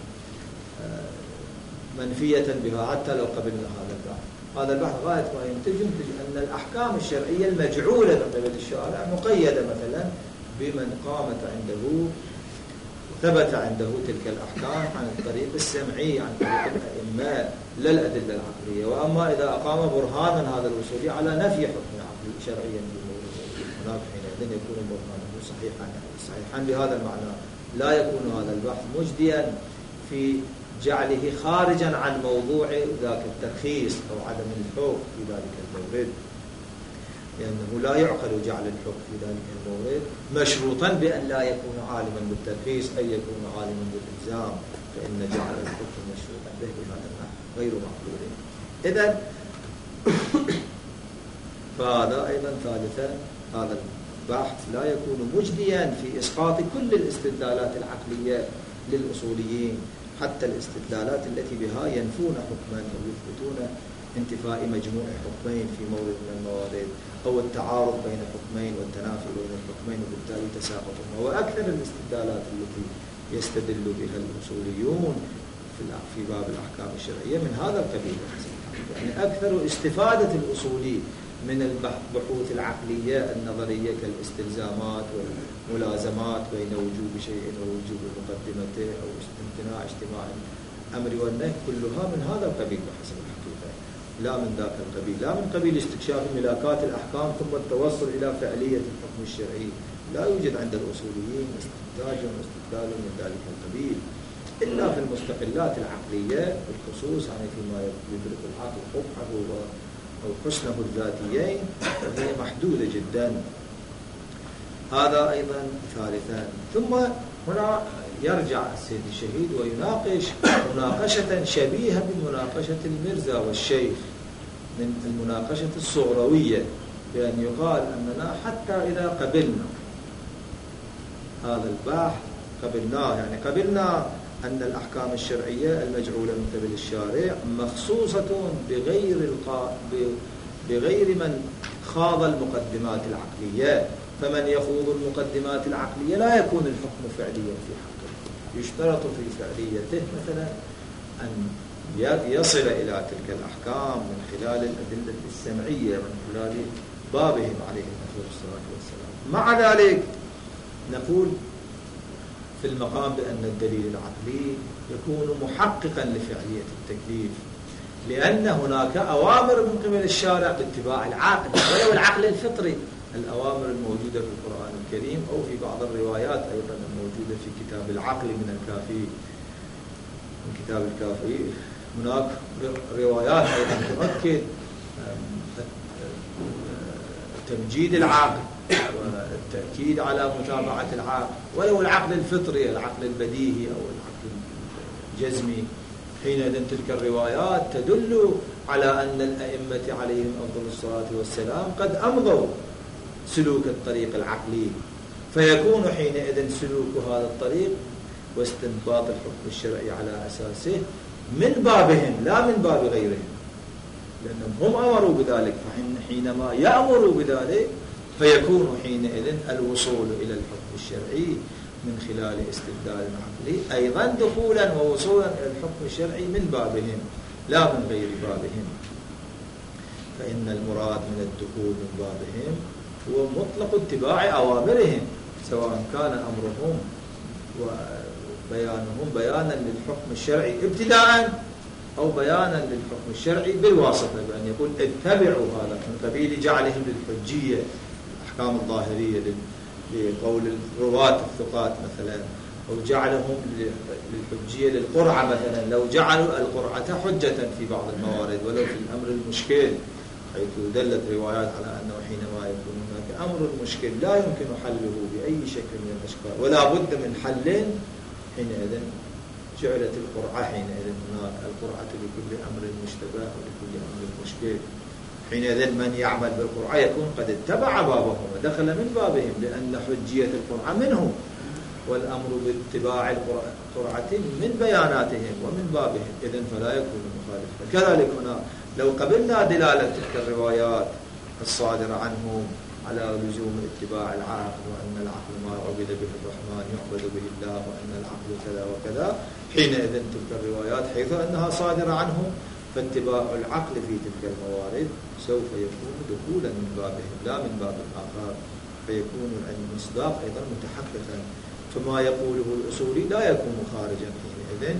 منفية بها حتى لو قبلنا هذا البحث. هذا البحث غاية ما ينتج أن الأحكام الشرعية المجعولة من قبل الشارع مقيدة مثلا بمن قامت عنده ثبت عنده تلك الأحكام عن الطريق السمعي، عن طريق الأئمة لا الأدلة العقلية. وأما إذا أقام برهانا هذا الوصولي على نفي حكم عقلي شرعيا في مورد هناك حينئذ يكون برهانه صحيحا بهذا المعنى. لا يكون هذا البحث مجديا في جعله خارجا عن موضوع ذاك الترخيص أو عدم الحكم في ذلك المورد، لأنه لا يعقل جعل الحكم في ذلك المورد مشروطا بأن لا يكون عالما بالترخيص أي يكون عالما بالإلزام، فإن جعل الحكم مشروطا به بهذا المعنى غير معقول. إذن فهذا أيضا ثالثا هذا البحث لا يكون مجديا في إسقاط كل الاستدلالات العقلية للأصوليين، حتى الاستدلالات التي بها ينفون حكما أو يثبتون انتفاء مجموع حكمين في مورد من الموارد، أو التعارض بين حكمين والتنافي بين الحكمين وبالتالي تساقطهما. وأكثر الاستدلالات التي يستدل بها الأصوليون في باب الأحكام الشرعية من هذا القبيل، يعني أكثر استفادة الأصولي من البحوث العقلية النظرية كالاستلزامات والملازمات بين وجوب شيء ووجوب مقدمته أو امتناع اجتماع الأمر والنهي، كلها من هذا القبيل بحسب الحقيقة، لا من ذاك القبيل، لا من قبيل استكشاف ملاكات الأحكام ثم التوصل إلى فعلية الحكم الشرعي. لا يوجد عند الأصوليين استنتاج واستدلال من ذلك القبيل. إلا في المستقلات العقلية بالخصوص، يعني فيما يدرك العقل قبحه أو حسنه الذاتيين، وهي محدودة جدا. هذا أيضا ثالثا. ثم هنا يرجع السيد الشهيد ويناقش مناقشة شبيهة بمناقشة المرزا والشيخ، من المناقشة الصغروية، بأن يقال أننا حتى إذا قبلنا هذا البحث، قبلناه يعني قبلنا أن الأحكام الشرعية المجعولة من قبل الشارع مخصوصة بغير من خاض المقدمات العقلية، فمن يخوض المقدمات العقلية لا يكون الحكم فعليا في حقه. يشترط في فعليته مثلا أن يصل إلى تلك الأحكام من خلال الأدلة السمعية، من خلال بابهم عليهم الصلاة والسلام. مع ذلك نقول في المقام بأن الدليل العقلي يكون محققا لفعلية التكليف، لأن هناك أوامر من قبل الشارع باتباع العقل ولو العقل الفطري، الأوامر الموجودة في القرآن الكريم أو في بعض الروايات أيضا الموجودة في كتاب العقل من الكافي، من كتاب الكافي. هناك روايات أيضا تؤكد تمجيد العقل والتأكيد على متابعة العقل ولو العقل الفطري، العقل البديهي أو العقل الجزمي. حينئذ تلك الروايات تدل على أن الأئمة عليهم أفضل الصلاة والسلام قد أمضوا سلوك الطريق العقلي، فيكون حينئذ سلوك هذا الطريق واستنباط الحكم الشرعي على أساسه من بابهم لا من باب غيرهم، لأنهم هم أمروا بذلك. فحينما يأمروا بذلك فيكون حينئذ الوصول إلى الحكم الشرعي من خلال استدلال عقلي أيضا دخولا ووصولا إلى الحكم الشرعي من بابهم لا من غير بابهم. فإن المراد من الدخول من بابهم هو مطلق اتباع أوامرهم، سواء كان أمرهم وبيانهم بيانا للحكم الشرعي ابتداء أو بيانا للحكم الشرعي بالواسطة، بأن يقول اتبعوا هذا من قبيل جعلهم للحجية الأحكام الظاهرية لقول الرواة الثقات مثلا، أو جعلهم للحجية للقرعة مثلا، لو جعلوا القرعة حجة في بعض الموارد ولو في الأمر المشكل، حيث دلت روايات على أنه حينما يكون هناك أمر مشكل لا يمكن حله بأي شكل من الأشكال ولا بد من حل، حينئذ جعلت القرعة، حينئذ هناك القرعة لكل أمر مشتبه ولكل أمر مشكل. حينئذ من يعمل بالقرعة يكون قد اتبع بابهم ودخل من بابهم، لأن حجية القرعة منهم والأمر باتباع القرعة من بياناتهم ومن بابهم، إذن فلا يكون مخالفا. كذلك هنا لو قبلنا دلالة تلك الروايات الصادرة عنهم على لزوم اتباع العقل، وأن العقل ما عبد به الرحمن يعبد به الله، وأن العقل كذا وكذا، حينئذ تلك الروايات حيث أنها صادرة عنهم فاتباع العقل في تلك الموارد سوف يكون دخولا من بابهم لا من باب آخر، فيكون المصداق أيضا متحققا. فما يقوله الأصولي لا يكون خارجا حينئذ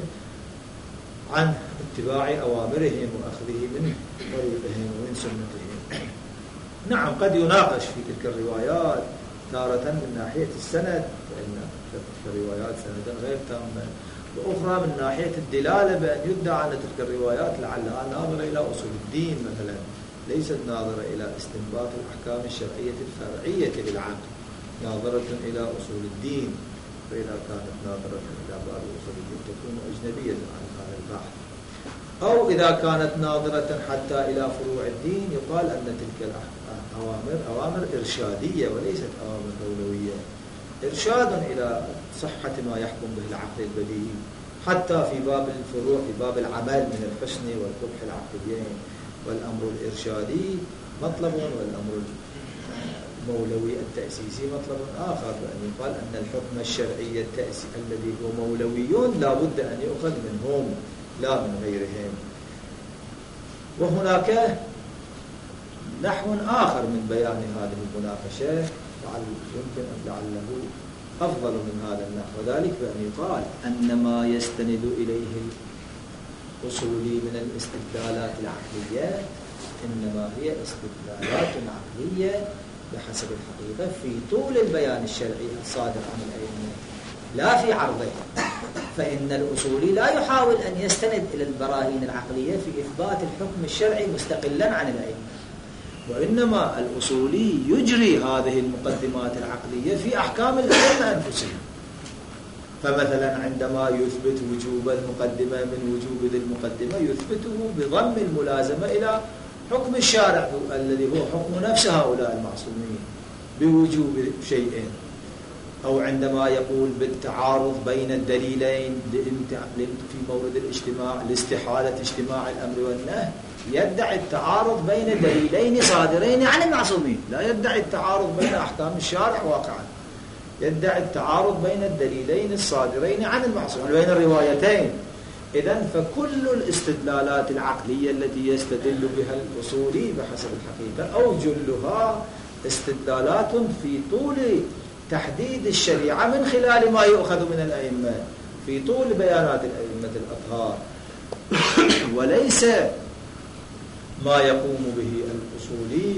عن اتباع أوامرهم وأخذه من طريقهم ومن سنتهم. نعم قد يناقش في تلك الروايات تارة من ناحية السند، فإن تلك الروايات سندا غير تامة، وأخرى من ناحية الدلالة، بأن يدعى أن تلك الروايات لعلها ناظرة إلى أصول الدين مثلا، ليست ناظرة إلى استنباط الأحكام الشرعية الفرعية للعقل، ناظرة إلى أصول الدين. فإذا كانت ناظرة إلى باب أصول الدين تكون أجنبية عن هذا البحث، أو إذا كانت ناظرة حتى إلى فروع الدين يقال أن تلك الأوامر أوامر إرشادية وليست أوامر دولوية، إرشاد إلى صحة ما يحكم به العقل البديهي، حتى في باب الفروع في باب العمل من الحسن والقبح العقليين. والأمر الإرشادي مطلب والأمر المولوي التأسيسي مطلب آخر، بأن يقال أن الحكم الشرعي الذي هو مولوي لا بد أن يؤخذ منهم لا من غيرهم. وهناك نحو آخر من بيان هذه المناقشة يمكن أن لعله أفضل من هذا النحو، وذلك بأن يقال أن ما يستند إليه الأصولي من الاستدلالات العقلية إنما هي استدلالات عقلية بحسب الحقيقة في طول البيان الشرعي الصادر عن الأئمة لا في عرضه. فإن الأصولي لا يحاول أن يستند إلى البراهين العقلية في إثبات الحكم الشرعي مستقلا عن الأئمة، وإنما الأصولي يجري هذه المقدمات العقلية في أحكام الأئمة أنفسهم. فمثلا عندما يثبت وجوب المقدمة من وجوب ذي المقدمة يثبته بضم الملازمة إلى حكم الشارع الذي هو حكم نفس هؤلاء المعصومين بوجوب شيئين. أو عندما يقول بالتعارض بين الدليلين في مورد الاجتماع لاستحالة اجتماع الأمر والنهي، يدعي التعارض بين دليلين صادرين عن المعصومين، لا يدعي التعارض بين أحكام الشارع واقعا، يدعي التعارض بين الدليلين الصادرين عن المعصومين بين الروايتين. إذن فكل الاستدلالات العقلية التي يستدل بها الأصولي بحسب الحقيقة أو جلها استدلالات في طول تحديد الشريعة من خلال ما يؤخذ من الأئمة، في طول بيانات الأئمة الأطهار، وليس ما يقوم به الأصولي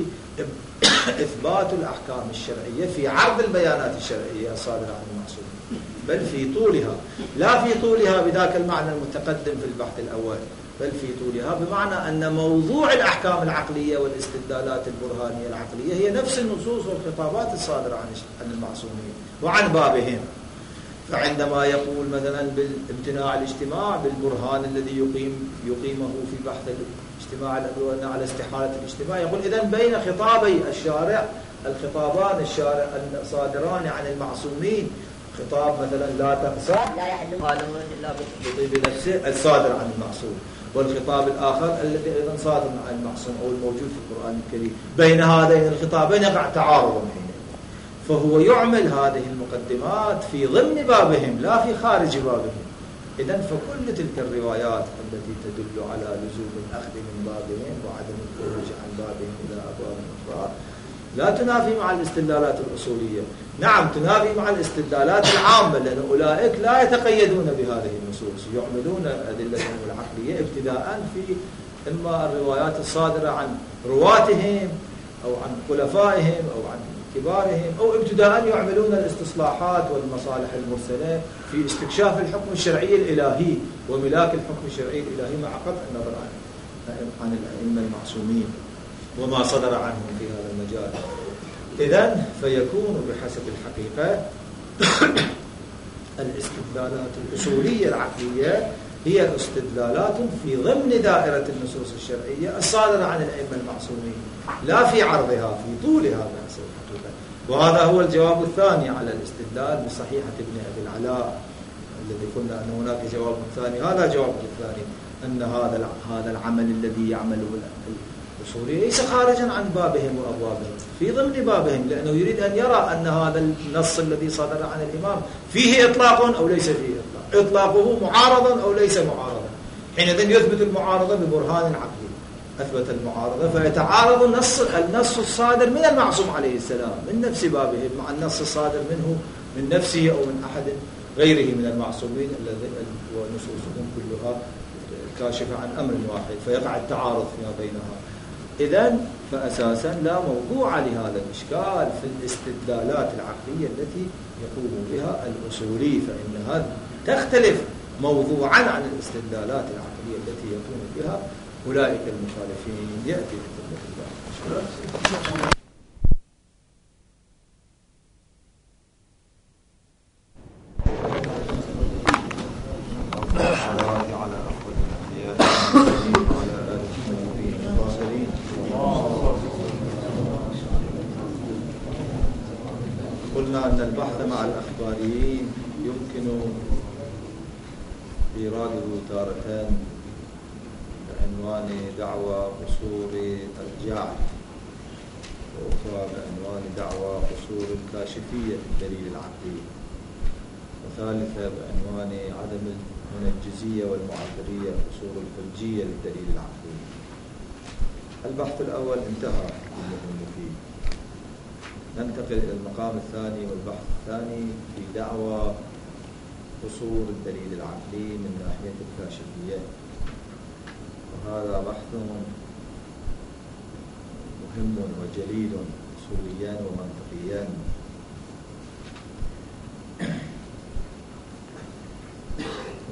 إثبات الأحكام الشرعية في عرض البيانات الشرعية الصادرة عن المعصومين، بل في طولها، لا في طولها بذاك المعنى المتقدم في البحث الأول، بل في طولها بمعنى أن موضوع الأحكام العقلية والاستدلالات البرهانية العقلية هي نفس النصوص والخطابات الصادرة عن المعصومين وعن بابهم. فعندما يقول مثلا بالامتناع الاجتماع بالبرهان الذي يقيمه في بحث الاجتماع الأول على استحالة الاجتماع، يقول إذن بين خطابي الشارع الخطابان الصادران عن المعصومين، خطاب مثلا لا تقسى لا يحل قانون إلا بطيب نفسه الصادر عن المعصوم، والخطاب الآخر الذي أيضا صادر عن المعصوم أو الموجود في القرآن الكريم، بين هذين الخطابين يقع تعارض حين. فهو يعمل هذه المقدمات في ضمن بابهم لا في خارج بابهم. إذن فكل تلك الروايات التي تدل على لزوم الأخذ من بابهم وعدم الخروج عن بابهم إلى أبواب أخرى لا تنافي مع الاستدلالات الأصولية. نعم تنافي مع الاستدلالات العامة، لأن أولئك لا يتقيدون بهذه النصوص، يعملون أدلتهم العقلية ابتداء في إما الروايات الصادرة عن رواتهم أو عن خلفائهم أو عن كبارهم، أو ابتداء يعملون الاستصلاحات والمصالح المرسلة في استكشاف الحكم الشرعي الإلهي وملاك الحكم الشرعي الإلهي مع قطع النظر عن الأئمة المعصومين وما صدر عنهم في هذا المجال. إذن فيكون بحسب الحقيقة الاستدلالات الأصولية العقلية هي استدلالات في ضمن دائرة النصوص الشرعية الصادرة عن الأئمة المعصومين، لا في عرضها في طولها بحسب الحقيقة. وهذا هو الجواب الثاني على الاستدلال بصحيحة ابن أبي العلاء الذي قلنا أن هناك جواب ثاني. هذا جواب الثاني، أن هذا العمل الذي يعمله الأصولي ليس خارجا عن بابهم وأبوابهم، في ضمن بابهم، لأنه يريد أن يرى أن هذا النص الذي صدر عن الإمام فيه إطلاق أو ليس فيه إطلاق، إطلاقه معارضا أو ليس معارضا. حينئذ يثبت المعارضة ببرهان عقلي، أثبت المعارضة فيتعارض النص الصادر من المعصوم عليه السلام من نفس بابهم مع النص الصادر منه من نفسه أو من أحد غيره من المعصومين الذي ونصوصهم كلها كاشفة عن أمر واحد، فيقع التعارض فيما بينها. إذن فأساسا لا موضوع لهذا الإشكال في الاستدلالات العقلية التي يقوم بها الأصولي، فإنها تختلف موضوعا عن الاستدلالات العقلية التي يقوم بها أولئك المخالفين. يأتي بتطبيق الله. قلنا أن البحث مع الأخباريين يمكن إيراده تارة بعنوان دعوى قصور الجعل، وأخرى بعنوان دعوى قصور الكاشفية للدليل العقلي، وثالثة بعنوان عدم المنجزية والمعبرية قصور الفلجية للدليل العقلي. البحث الأول انتهى بالمهم فيه. ننتقل إلى المقام الثاني والبحث الثاني في دعوى قصور الدليل العقلي من ناحية الكاشفية، وهذا بحث مهم وجليل أصوليا ومنطقيا.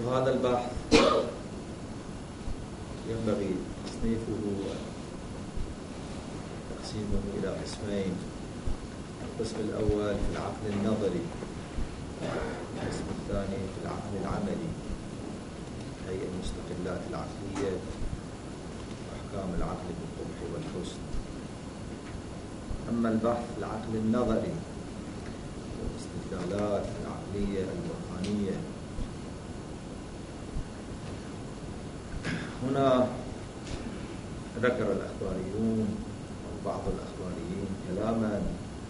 وهذا البحث ينبغي تصنيفه وتقسيمه إلى قسمين. القسم الأول في العقل النظري، القسم الثاني في العقل العملي، أي المستقلات العقلية وأحكام العقل بالقبح والحسن. أما البحث في العقل النظري والاستدلالات العقلية البرهانية، هنا ذكر الأخباريون أو بعض الأخباريين كلاما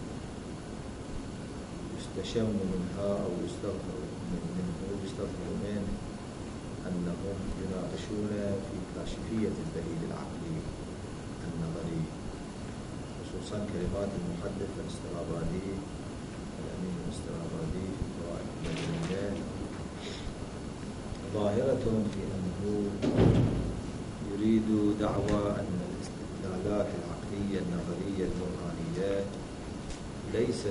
يستشم منها أو يستظهر منه أنهم يناقشون في كاشفية الدليل العقلي النظري، خصوصا كلمات المحدث الاسترابادي الأمين الاسترابادي في الفوائد البدنية ظاهرة في أنه يريد دعوى أن الاستدلالات العقلية النظرية البرهانية ليست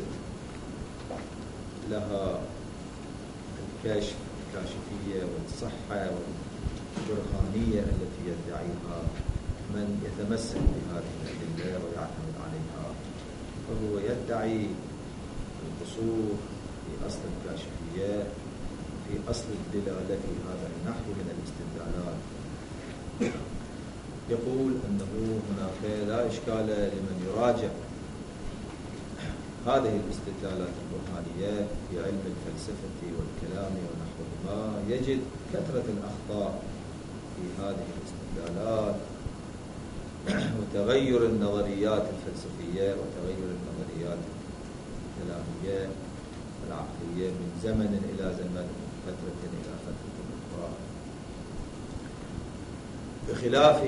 لها الكاشفية والصحة والبرهانية التي يدعيها من يتمسك بهذه الأدلة ويعتمد عليها، فهو يدعي القصور في أصل الكاشفية، في أصل الدلالة في هذا النحو من الاستدلالات. يقول أنه هناك لا إشكال لمن يراجع هذه الاستدلالات البرهانية في علم الفلسفة والكلام ونحوهما يجد كثرة الأخطاء في هذه الاستدلالات وتغير النظريات الفلسفية وتغير النظريات الكلامية العقلية من زمن إلى زمن، من فترة إلى فترة أخرى، بخلاف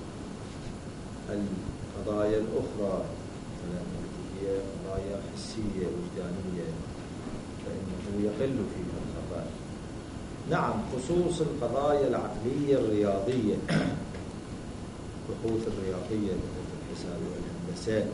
القضايا الأخرى التي هي قضايا حسية وجدانية فإنه يقل فيها الخطأ. نعم، خصوص القضايا العقلية الرياضية، البحوث الرياضية بحوث الحساب والهندسة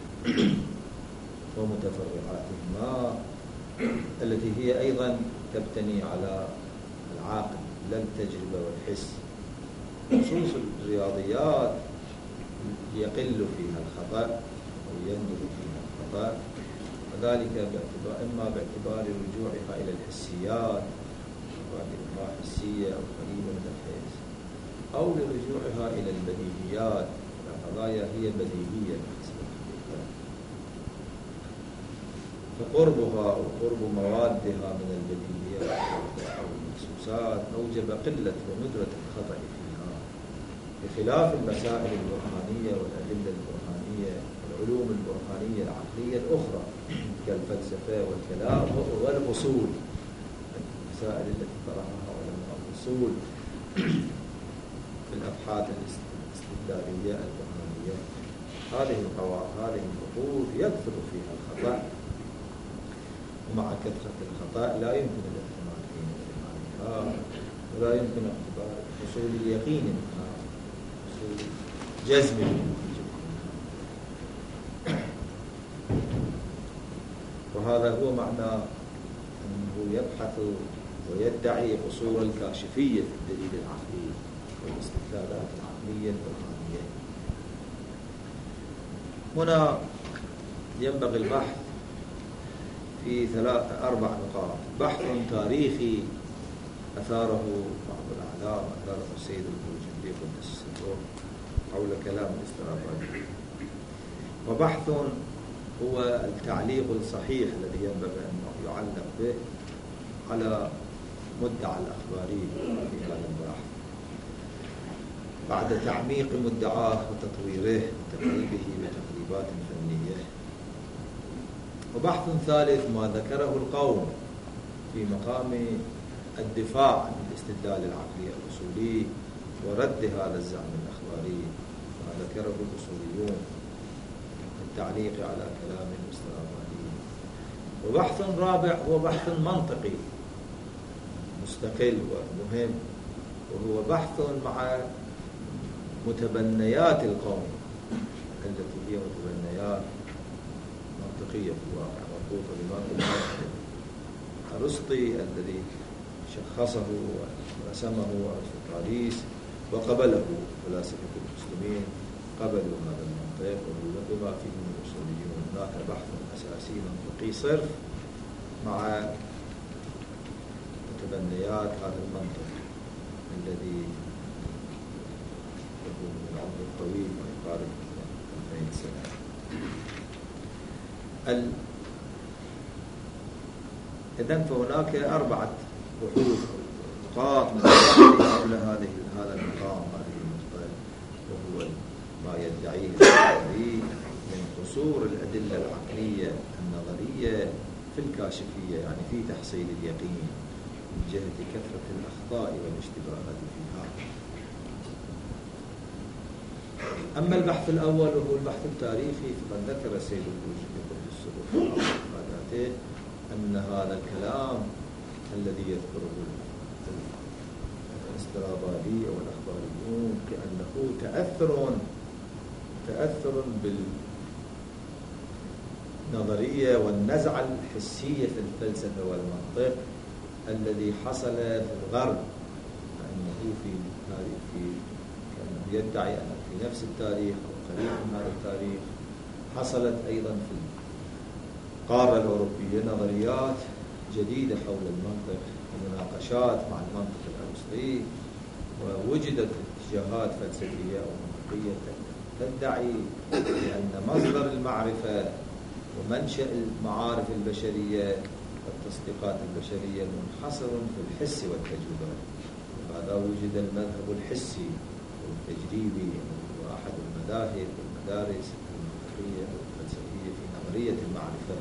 ومتفرعاتهما التي هي أيضا تبتني على العقل لا التجربة والحس، خصوص الرياضيات يقل فيها الخطأ أو يندر فيها الخطأ، وذلك إما باعتبار رجوعها إلى الحسيات باعتبارها حسية أو قريبة من الحس، أو لرجوعها إلى البديهيات، القضايا هي بديهية بحسب الحقيقة، فقربها أو قرب موادها من البديهيات أو المحسوسات أوجب قلة وندرة الخطأ فيها، بخلاف المسائل البرهانية والأدلة البرهانية والعلوم البرهانية العقلية الأخرى كالفلسفة والكلام والأصول، المسائل التي طرحها علماء الأصول في الأبحاث الاستدلالية البرهانية، هذه البحوث يكثر فيها الخطأ، ومع كثرة الخطأ لا يمكن الاعتماد عليها ولا يمكن اعتبار حصول اليقين منها، حصول جزم منها. وهذا هو معنى أنه يبحث ويدعي قصور الكاشفية في الدليل العقلي والاستدلالات العقلية البرهانية. هنا ينبغي البحث في 4 نقاط. بحث تاريخي أثاره بعض الأعلام، أثاره السيد البرجندي قدس سره حول كلام الاسترابادي، وبحث هو التعليق الصحيح الذي ينبغي أن يعلق به على مدعى الأخباري في هذا البحث بعد تعميق مدعاه وتطويره وتقريبه بتقريبات فنية. وبحث ثالث ما ذكره القوم في مقام الدفاع عن الاستدلال العقلي الأصولي ورد هذا الزعم الأخباري ما ذكره الأصوليون، التعليق على كلام الاسترابادي. وبحث رابع هو بحث منطقي مستقل ومهم، وهو بحث مع متبنيات القوم التي هي متبنيات منطقية في الواقع مربوطة بما أرسطي الذي شخصه ورسمه أرسطاطاليس وقبله فلاسفة المسلمين، قبلوا هذا المنطق وبما فيهم الأصوليون. هناك بحث أساسي منطقي صرف مع متبنيات هذا المنطق الذي له من العمر الطويل ما يقارب 2000 سنة. إذن فهناك 4 بحوث نقاط حول هذا المقام، هذه النقطة، وهو ما يدعيه الأشعري من قصور الأدلة العقلية النظرية في الكاشفية، يعني في تحصيل اليقين، من جهة كثرة الأخطاء والاشتباهات فيها. أما البحث الأول وهو البحث التاريخي، فقد ذكر السيد البوجلي قدس السره في مقالاته أن هذا الكلام الذي يذكره الاسترابادي أو الأخباريون كأنه تأثر بالنظرية والنزعة الحسية في الفلسفة والمنطق الذي حصل في الغرب، كأنه كأنه يدعي أن في نفس التاريخ أو قريب من هذا التاريخ حصلت أيضا في القارة الأوروبية نظريات جديدة حول المنطق ومناقشات مع المنطق الأرسطي، ووجدت اتجاهات فلسفية أو منطقية تدعي بأن مصدر المعرفة ومنشأ المعارف البشرية والتصديقات البشرية منحصر في الحس والتجربة. وهذا وجد المذهب الحسي والتجريبي هو أحد المذاهب والمدارس المنطقية والفلسفية في نظرية المعرفة.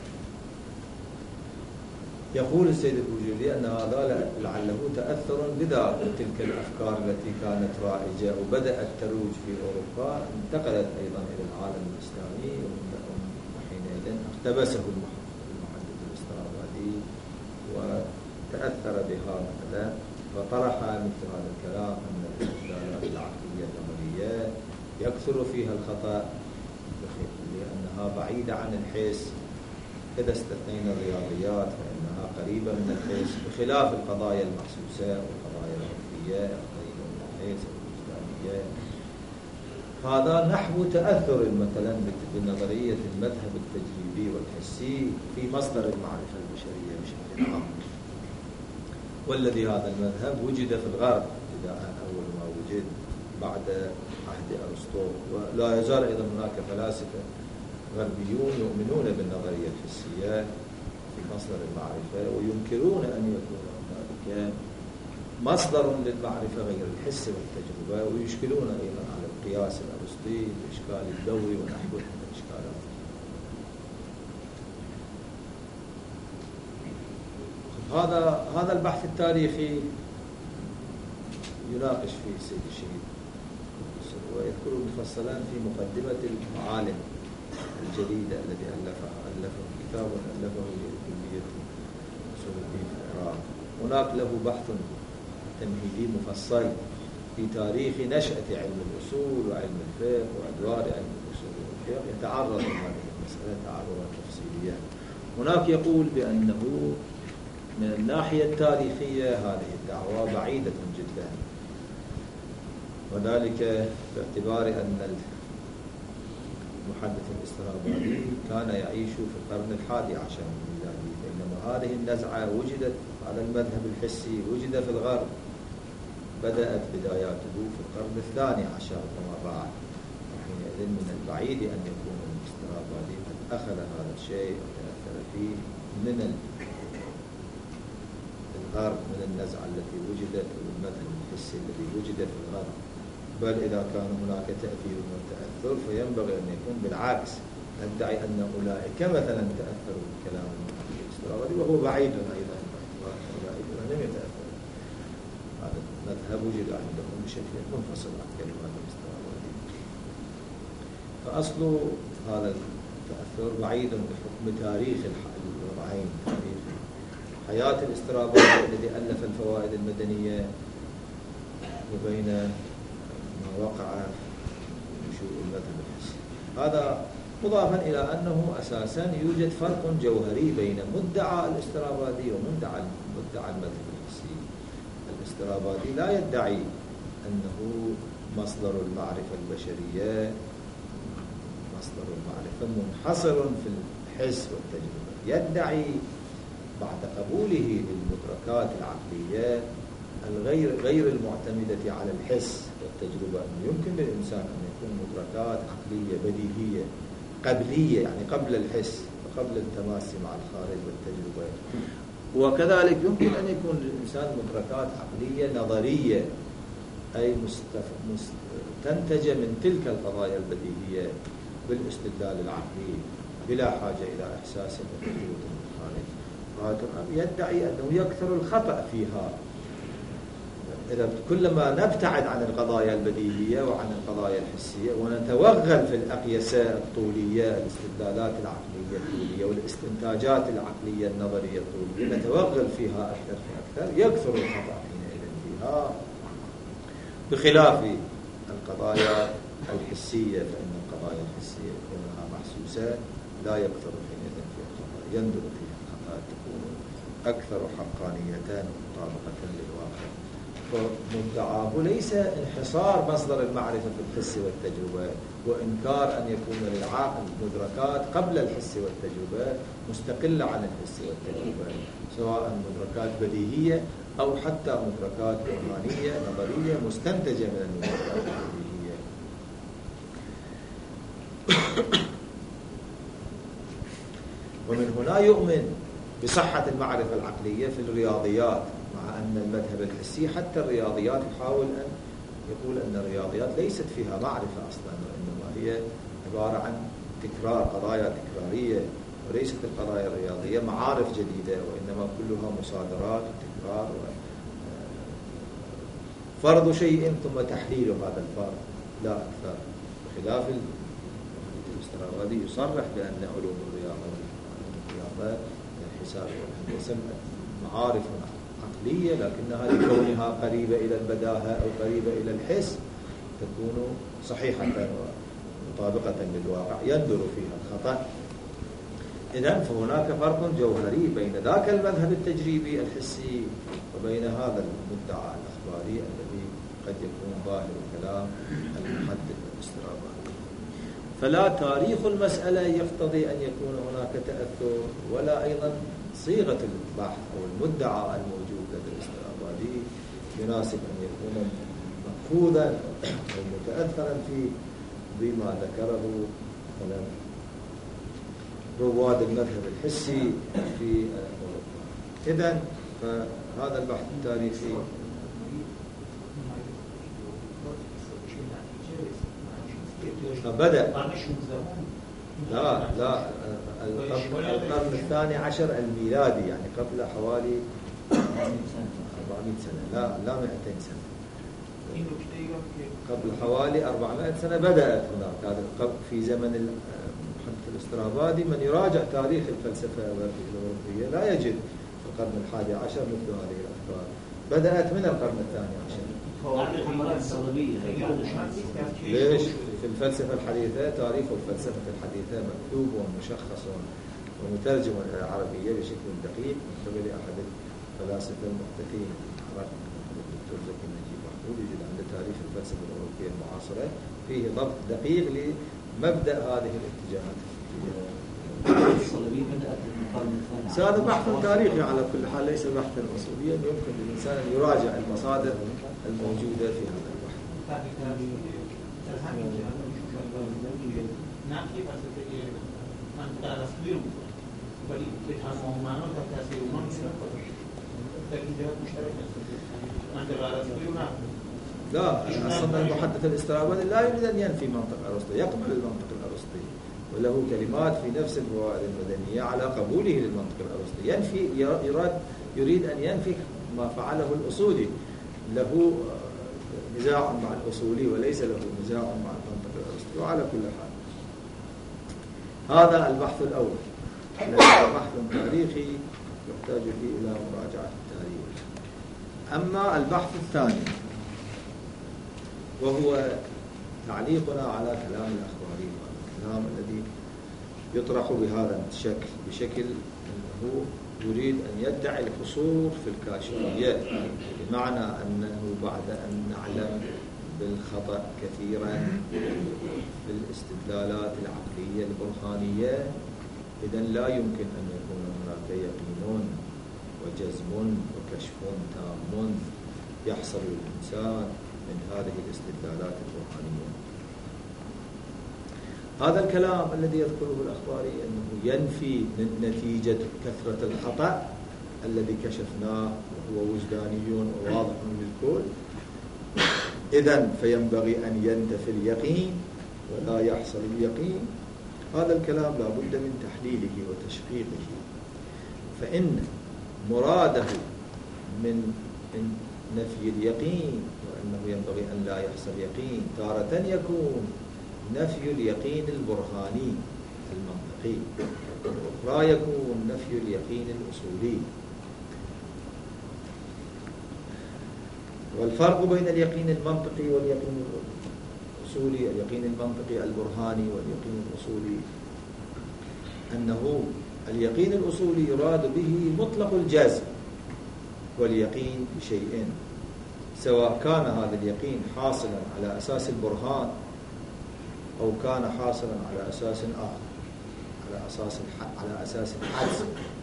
يقول السيد البوجلي أن هذا لعله تأثر بذا تلك الأفكار التي كانت رائجة وبدأت تروج في أوروبا، انتقلت أيضا إلى العالم الإسلامي، وحينئذ اقتبسه المحدث الاسترابادي وتأثر بها مثلا، فطرح مثل هذا الكلام أن الاستدلالات العقلية النظرية يكثر فيها الخطأ لأنها بعيدة عن الحس. إذا استثنينا الرياضيات فإنها قريبة من الحس، بخلاف القضايا المحسوسة والقضايا العرفية قريبة من الحس والوجدانية. هذا نحو تأثر مثلا بنظرية المذهب التجريبي والحسي في مصدر المعرفة البشرية بشكل عام، والذي هذا المذهب وجد في الغرب ابتداء أول ما وجد بعد عهد أرسطو، ولا يزال أيضا هناك فلاسفة غربيون يؤمنون بالنظرية الحسية في مصدر المعرفة، وينكرون أن يكون ذلك مصدر للمعرفة غير الحس والتجربة، ويشكلون أيضا على القياس الأرسطي الإشكال الدوري ونحوه من الإشكالات. هذا البحث التاريخي يناقش فيه السيد الشهيد ويذكر مفصلا في مقدمة المعالم الجديدة الذي ألفه كتاب ألفه لكلية أصول الدين في العراق. هناك له بحث تمهيدي مفصل في تاريخ نشأة علم الأصول وعلم الفقه وأدوار علم الأصول والفقه، يتعرض لهذه المسألة تعرضا تفصيليا. هناك يقول بأنه من الناحية التاريخية هذه الدعوة بعيدة جدا، وذلك باعتبار أن المحدث الاسترابادي كان يعيش في القرن 11 الميلادي، بينما هذه النزعة وجدت على المذهب الحسي وجد في الغرب، بدأت بداياته في القرن 12 وما بعد. وحينئذ من البعيد أن يكون الاسترابادي قد أخذ هذا الشيء وتأثر فيه من الغرب، من النزعة التي وجدت والمذهب الحسي الذي وجد في الغرب. بل إذا كان هناك تأثير وتأثر فينبغي أن يكون بالعكس، ندعي أن أولئك مثلا تأثروا بكلام الاسترابادي وهو بعيد أيضا، أولئك لم يتأثروا. هذا المذهب وجد عندهم بشكل منفصل عن كلمات الاسترابادي. فأصل هذا التأثر بعيد بحكم تاريخ الوضعين، تاريخ حياة الاسترابادي الذي ألف الفوائد المدنية وبين ما وقع نشوء المذهب الحسي. هذا مضافا إلى أنه أساسا يوجد فرق جوهري بين مدعى الاسترابادي ومدعى المذهب الحسي. الاسترابادي لا يدعي أنه مصدر المعرفة البشرية مصدر المعرفة منحصر في الحس والتجربة، يدعي بعد قبوله للمدركات العقلية غير المعتمدة على الحس والتجربة أنه يمكن للإنسان أن يكون مدركات عقلية بديهية قبلية، يعني قبل الحس وقبل التماس مع الخارج والتجربة، وكذلك يمكن أن يكون للإنسان مدركات عقلية نظرية أي مستنتجة من تلك القضايا البديهية بالاستدلال العقلي بلا حاجة إلى إحساس وتجربة من الخارج. يدعي أنه يكثر الخطأ فيها. إذا كلما نبتعد عن القضايا البديهية وعن القضايا الحسية ونتوغل في الأقيسة الطولية، الاستدلالات العقلية الطولية والاستنتاجات العقلية النظرية الطولية، نتوغل فيها أكثر فأكثر، يكثر الخطأ حينئذ فيها، بخلاف القضايا الحسية، فإن القضايا الحسية كونها محسوسة لا يكثر حينئذ فيها الخطأ، يندر فيها الخطأ، تكون أكثر حقانية ومطابقة للواقع. فمدعاه ليس انحصار مصدر المعرفة في الحس والتجربة وإنكار أن يكون للعقل مدركات قبل الحس والتجربة مستقلة عن الحس والتجربة، سواء مدركات بديهية أو حتى مدركات برهانية نظرية مستنتجة من المدركات البديهية. ومن هنا يؤمن بصحة المعرفة العقلية في الرياضيات، مع أن المذهب الحسي حتى الرياضيات يحاول أن يقول أن الرياضيات ليست فيها معرفة أصلا، وإنما هي عبارة عن تكرار، قضايا تكرارية، وليست القضايا الرياضية معارف جديدة، وإنما كلها مصادرات وتكرار فرض شيء ثم تحليل هذا الفرض لا أكثر، بخلاف الاسترابادي يصرح بأن علوم الرياضة الحساب والهندسة معارف عقلية، لكنها لكونها قريبة إلى البداهة أو قريبة إلى الحس تكون صحيحة ومطابقة للواقع، يندر فيها الخطأ. إذن فهناك فرق جوهري بين ذاك المذهب التجريبي الحسي وبين هذا المدعى الأخباري الذي قد يكون ظاهر الكلام المحدد والاسترابادي. فلا تاريخ المسألة يقتضي أن يكون هناك تأثر، ولا أيضا صيغة البحث أو المدعى الموجود لدى الاسترابادي يناسب أن يكون مأخوذا أو متأثرا بما ذكره مثلا رواد المذهب الحسي في أوروبا. إذن فهذا البحث التاريخي بدأ لا القرن الثاني عشر الميلادي، يعني قبل حوالي 400 سنة، لا 200 سنة، قبل حوالي 400 سنة بدأت هناك. هذا في زمن محمد الاسترابادي من يراجع تاريخ الفلسفة الأوروبية لا يجد في القرن الحادي عشر مثل هذه الأفكار، بدأت من القرن الثاني عشر. ليش؟ في الفلسفة الحديثة، تاريخ الفلسفة الحديثة مكتوب ومشخص ومترجم إلى العربية بشكل دقيق من قبل أحد الفلاسفة المحدثين الدكتور زكي نجيب محمود. يوجد عنده تاريخ الفلسفة الأوروبية المعاصرة فيه ضبط دقيق لمبدأ هذه الاتجاهات. هذا بحث تاريخي على كل حال، ليس بحثا أصوليا، يمكن للإنسان أن يراجع المصادر الموجودة في هذا البحث. لا، أصلا المحدث الاسترابادي لا يريد أن ينفي منطق أرسطو، يقبل المنطق الأرسطي، وله كلمات في نفس الفوائد المدنية على قبوله للمنطق الأرسطي. يريد أن ينفي ما فعله الأصولي، له نزاع مع الأصولي وليس له نزاع مع المنطق الأرسطي. وعلى كل حال هذا البحث الأول، بحث تاريخي يحتاج فيه إلى مراجعة التاريخ. أما البحث الثاني وهو تعليقنا على كلام الأخباري، الكلام الذي يطرح بهذا الشكل، بشكل أنه يريد أن يدعي القصور في الكاشفية، بمعنى أنه بعد أن نعلم بالخطأ كثيرا في الاستدلالات العقلية البرهانية، إذن لا يمكن أن يكون هناك يقين وجزم وكشف تام يحصل الإنسان من هذه الاستدلالات البرهانية. هذا الكلام الذي يذكره الأخباري أنه ينفي نتيجة كثرة الخطأ الذي كشفناه وهو وجداني وواضح للكل، إذن فينبغي أن ينتفي اليقين ولا يحصل اليقين. هذا الكلام لا بد من تحليله وتشقيقه، فإن مراده من نفي اليقين وأنه ينبغي أن لا يحصل يقين تارة يكون نفي اليقين البرهاني المنطقي، وأخرى يكون نفي اليقين الأصولي. والفرق بين اليقين المنطقي واليقين الأصولي، اليقين المنطقي البرهاني واليقين الأصولي، أنه اليقين الأصولي يراد به مطلق الجزم واليقين بشيء، سواء كان هذا اليقين حاصلا على أساس البرهان أو كان حاصلا على أساس آخر، على أساس الحدس،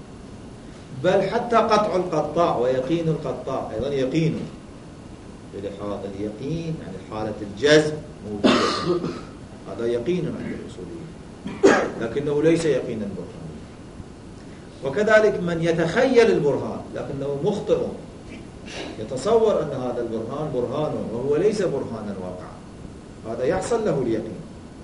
بل حتى قطع القطاع ويقين القطاع أيضا يقين، بلحاظ اليقين يعني حالة الجزم موجودة، هذا يقين عند الأصوليين لكنه ليس يقينا برهانا. وكذلك من يتخيل البرهان لكنه مخطئ، يتصور أن هذا البرهان برهان وهو ليس برهانا واقعا، هذا يحصل له اليقين،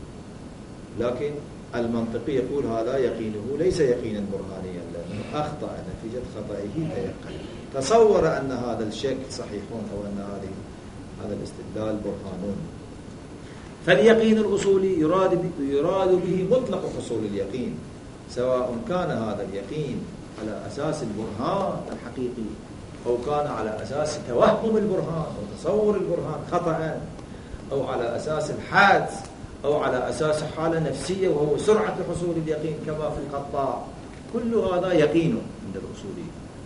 لكن المنطقي يقول هذا يقينه ليس يقينا برهانيا لأنه أخطأ، نتيجة خطئه تيقن، تصور أن هذا الشك صحيح أو أن هذا الاستدلال برهان. فاليقين الأصولي يراد به مطلق حصول اليقين، سواء كان هذا اليقين على أساس البرهان الحقيقي أو كان على أساس توهم البرهان وتصور البرهان خطأ، أو على أساس الحادث، أو على أساس حالة نفسية وهو سرعة حصول اليقين كما في القطاع. كل هذا يقين عند الأصولي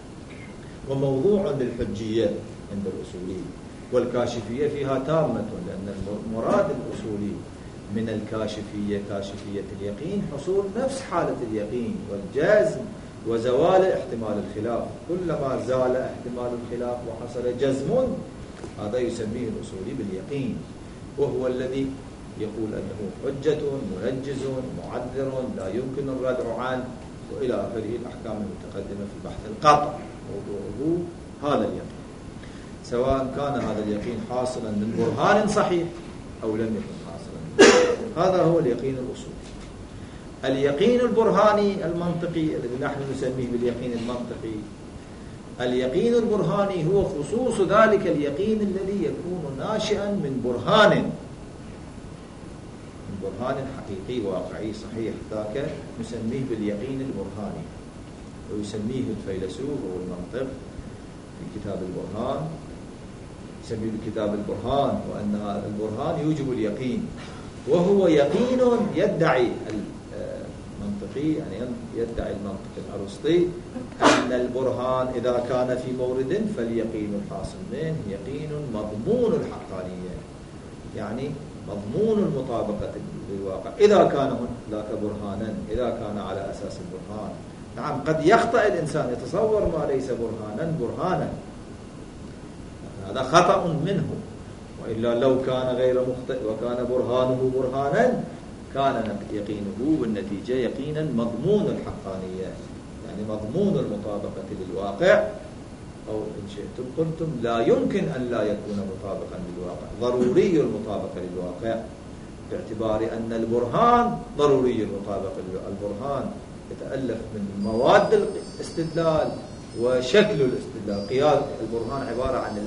وموضوع للحجية عند الأصولي، والكاشفية فيها تامة، لأن المراد الأصولي من الكاشفية كاشفية اليقين حصول نفس حالة اليقين والجزم وزوال احتمال الخلاف. كلما زال احتمال الخلاف وحصل جزم هذا يسميه الأصولي باليقين، وهو الذي يقول أنه حجة منجز معذر لا يمكن الردع عنه وإلى آخره الأحكام المتقدمة في بحث القطع. موضوعه هذا اليقين، سواء كان هذا اليقين حاصلا من برهان صحيح أو لم يكن حاصلا. هذا هو اليقين الأصولي. اليقين البرهاني المنطقي الذي نحن نسميه باليقين المنطقي، اليقين البرهاني هو خصوص ذلك اليقين الذي يكون ناشئا من برهان حقيقي واقعي صحيح، ذاك نسميه باليقين البرهاني، ويسميه الفيلسوف والمنطق في كتاب البرهان، يسميه بكتاب البرهان، وأن هذا البرهان يوجب اليقين، وهو يقين يدعي المنطقي، يعني يدعي المنطق الأرسطي أن البرهان إذا كان في مورد فاليقين الحاصل منه يقين مضمون الحقانية، يعني مضمون المطابقة للواقع إذا كان ذاك برهانا، إذا كان على أساس البرهان. نعم قد يخطئ الإنسان يتصور ما ليس برهانا، هذا خطأ منه، وإلا لو كان غير مخطئ وكان برهانه برهانا كان يقينه بالنتيجة يقينا مضمون الحقانية، يعني مضمون المطابقة للواقع، أو إن شئتم قلتم لا يمكن أن لا يكون مطابقا للواقع، ضروري المطابقة للواقع، باعتبار أن البرهان ضروري المطابقة للواقع. البرهان يتألف من مواد الاستدلال وشكل الاستدلال. قياس البرهان عبارة عن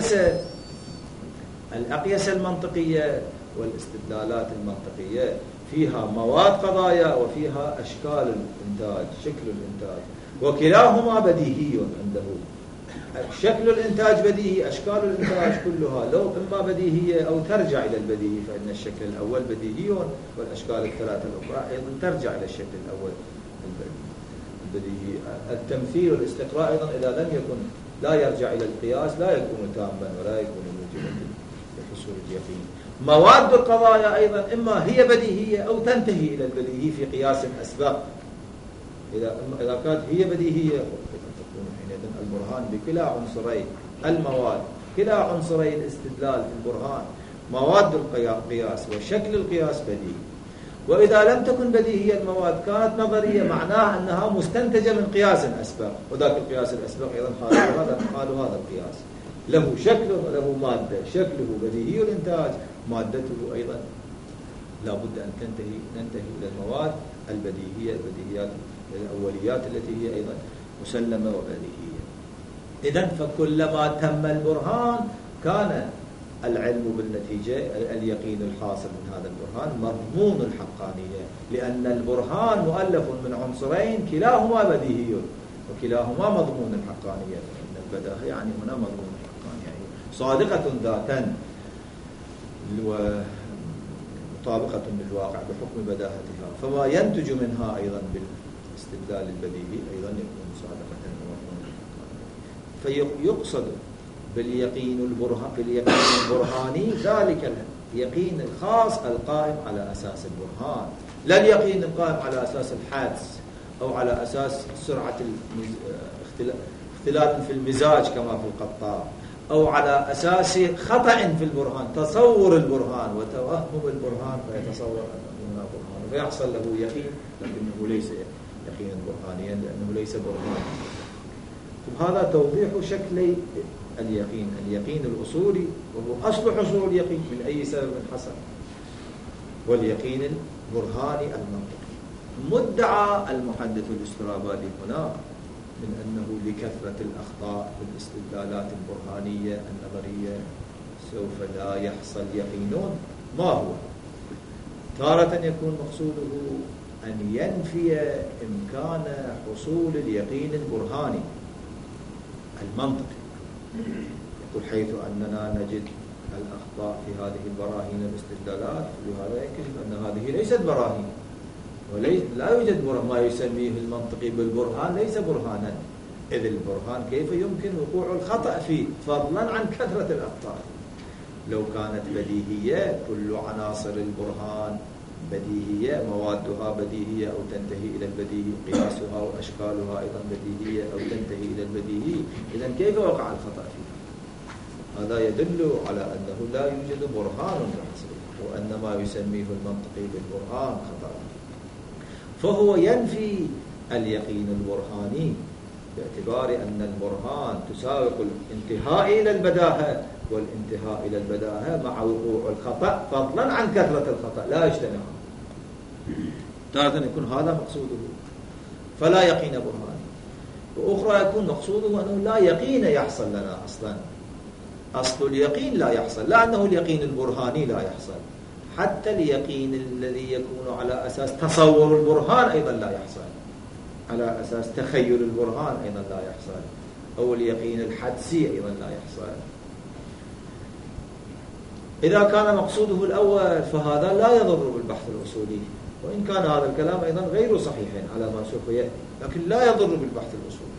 الأقيسة المنطقية والاستدلالات المنطقية، فيها مواد قضايا وفيها أشكال الإنتاج، شكل الإنتاج، وكلاهما بديهي عنده. شكل الإنتاج بديهي، أشكال الإنتاج كلها لو إما بديهية أو ترجع إلى البديهي، فإن الشكل الأول بديهي والأشكال الثلاثة الأخرى أيضا ترجع إلى الشكل الأول البديهي. التمثيل والاستقراء أيضا إذا لم يكن لا يرجع إلى القياس لا يكون تاما ولا يكون موجبا لحصول اليقين. مواد القضايا أيضا إما هي بديهية أو تنتهي إلى البديهي في قياس أسبق. إذا كانت هي بديهية تكون حينئذ البرهان بكلا عنصري المواد، كلا عنصري الاستدلال في البرهان، مواد القياس وشكل القياس بديهي. وإذا لم تكن بديهية المواد كانت نظرية، معناها أنها مستنتجة من قياس أسبق، وذاك القياس الأسبق أيضا حال هذا القياس له شكل وله مادة، شكله بديهي الإنتاج، مادته أيضا لا بد أن ننتهي إلى المواد البديهية، البديهيات الأوليات التي هي أيضا مسلمة وبديهية. إذن فكلما تم البرهان كان العلم بالنتيجة اليقين الحاصل من هذا البرهان مضمون الحقانية، لأن البرهان مؤلف من عنصرين كلاهما بديهي وكلاهما مضمون الحقانية. فإن البداهة يعني هنا مضمون الحقانية، يعني صادقة ذاتا ومطابقة للواقع بحكم بداهتها، فما ينتج منها أيضا بالاستدلال البديهي أيضا يكون صادقة ومضمون الحقانية. فيقصد باليقين البرهاني ذلك اليقين الخاص القائم على أساس البرهان، لا اليقين القائم على أساس الحدس أو على أساس سرعة اختلاف في المزاج كما في القطاع، أو على أساس خطأ في البرهان، تصور البرهان وتوهم البرهان فيتصور أنه هنا برهان فيحصل له يقين، لكنه ليس يقينا برهانيا لأنه ليس برهان. هذا توضيح شكل اليقين الأصولي، وهو أصل حصول اليقين من أي سبب حصل، واليقين البرهاني المنطقي. مدعى المحدث الاسترابادي هنا من أنه لكثرة الأخطاء في الاستدلالات البرهانية النظرية سوف لا يحصل يقينون. ما هو؟ تارة يكون مقصوده أن ينفي إمكان حصول اليقين البرهاني المنطقي، يقول حيث أننا نجد الأخطاء في هذه البراهين والاستدلالات، وهذا يكشف أن هذه ليست براهين، لا يوجد ما يسميه المنطقي بالبرهان ليس برهانا، إذ البرهان كيف يمكن وقوع الخطأ فيه فضلا عن كثرة الأخطاء. لو كانت بديهية كل عناصر البرهان بديهية، موادها بديهية أو تنتهي إلى البديهي، قياسها وأشكالها أيضا بديهية أو تنتهي إلى البديهي، إذن كيف وقع الخطأ فيه؟ هذا يدل على أنه لا يوجد برهان لحصله، وأن ما يسميه المنطقي بالبرهان خطأ. فهو ينفي اليقين البرهاني باعتبار أن البرهان تساوق الانتهاء إلى البداهة، والانتهاء إلى البداهة مع وقوع الخطأ فضلا عن كثرة الخطأ لا يجتمعان. تارة يكون هذا مقصوده فلا يقين برهاني، وأخرى يكون مقصوده أنه لا يقين يحصل لنا أصلا. أصل اليقين لا يحصل، لا أنه اليقين البرهاني لا يحصل، حتى اليقين الذي يكون على أساس تصور البرهان أيضا لا يحصل، على أساس تخيل البرهان أيضا لا يحصل، أو اليقين الحدسي أيضا لا يحصل. إذا كان مقصوده الأول فهذا لا يضر بالبحث الأصولي، وإن كان هذا الكلام أيضا غير صحيح على ما سوف يأتي، لكن لا يضر بالبحث الأصولي،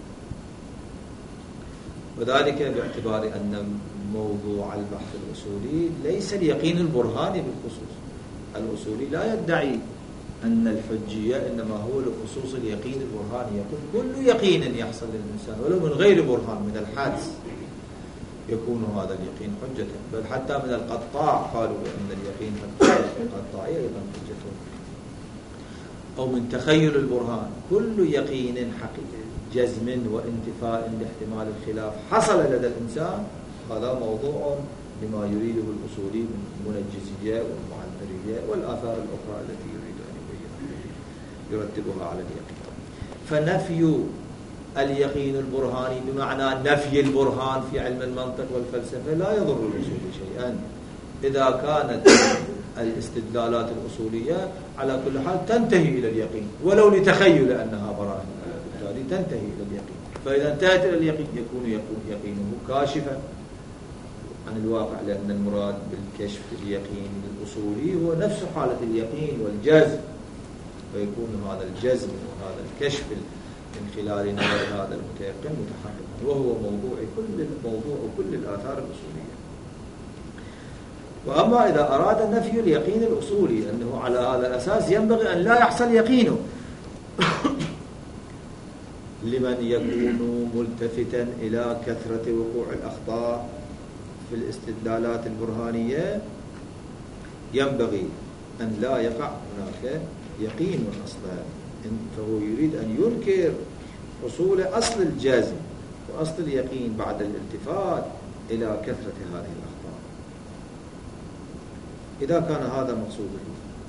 وذلك باعتبار أن موضوع البحث الأصولي ليس اليقين البرهاني بالخصوص. الأصولي لا يدعي أن الحجية إنما هو لخصوص اليقين البرهاني، يقول كل يقين يحصل للإنسان ولو من غير برهان من الحدس يكون هذا اليقين حجة، بل حتى من القطاع قالوا بأن اليقين القطاعي أيضا حجة، أو من تخيل البرهان كل يقين حقيقي جزم وانتفاء لاحتمال الخلاف حصل لدى الإنسان، هذا موضوع لما يريده الأصولي من المنجزية والمعذرية والآثار الأخرى التي يريد أن يرتبها على اليقين. فنفي اليقين البرهاني بمعنى نفي البرهان في علم المنطق والفلسفة لا يضر الأصولي شيئا، إذا كانت الاستدلالات الأصوليه على كل حال تنتهي إلى اليقين ولو لتخيل أنها براهين، بالتالي تنتهي إلى اليقين. فإذا انتهت إلى اليقين يكون يقينه كاشفا عن الواقع، لأن المراد بالكشف اليقين الأصولي هو نفس حالة اليقين والجزم، فيكون هذا الجزم وهذا الكشف من خلال نظر هذا المتيقن متحققا، وهو موضوع كل الآثار الأصولية. وأما إذا أراد نفي اليقين الأصولي أنه على هذا الأساس ينبغي أن لا يحصل يقينه لمن يكون ملتفتا إلى كثرة وقوع الأخطاء في الاستدلالات البرهانية، ينبغي أن لا يقع هناك يقين أصلا، فهو يريد أن ينكر حصول أصل الجزم وأصل اليقين بعد الالتفات إلى كثرة هذه الأخطاء. إذا كان هذا مقصوده،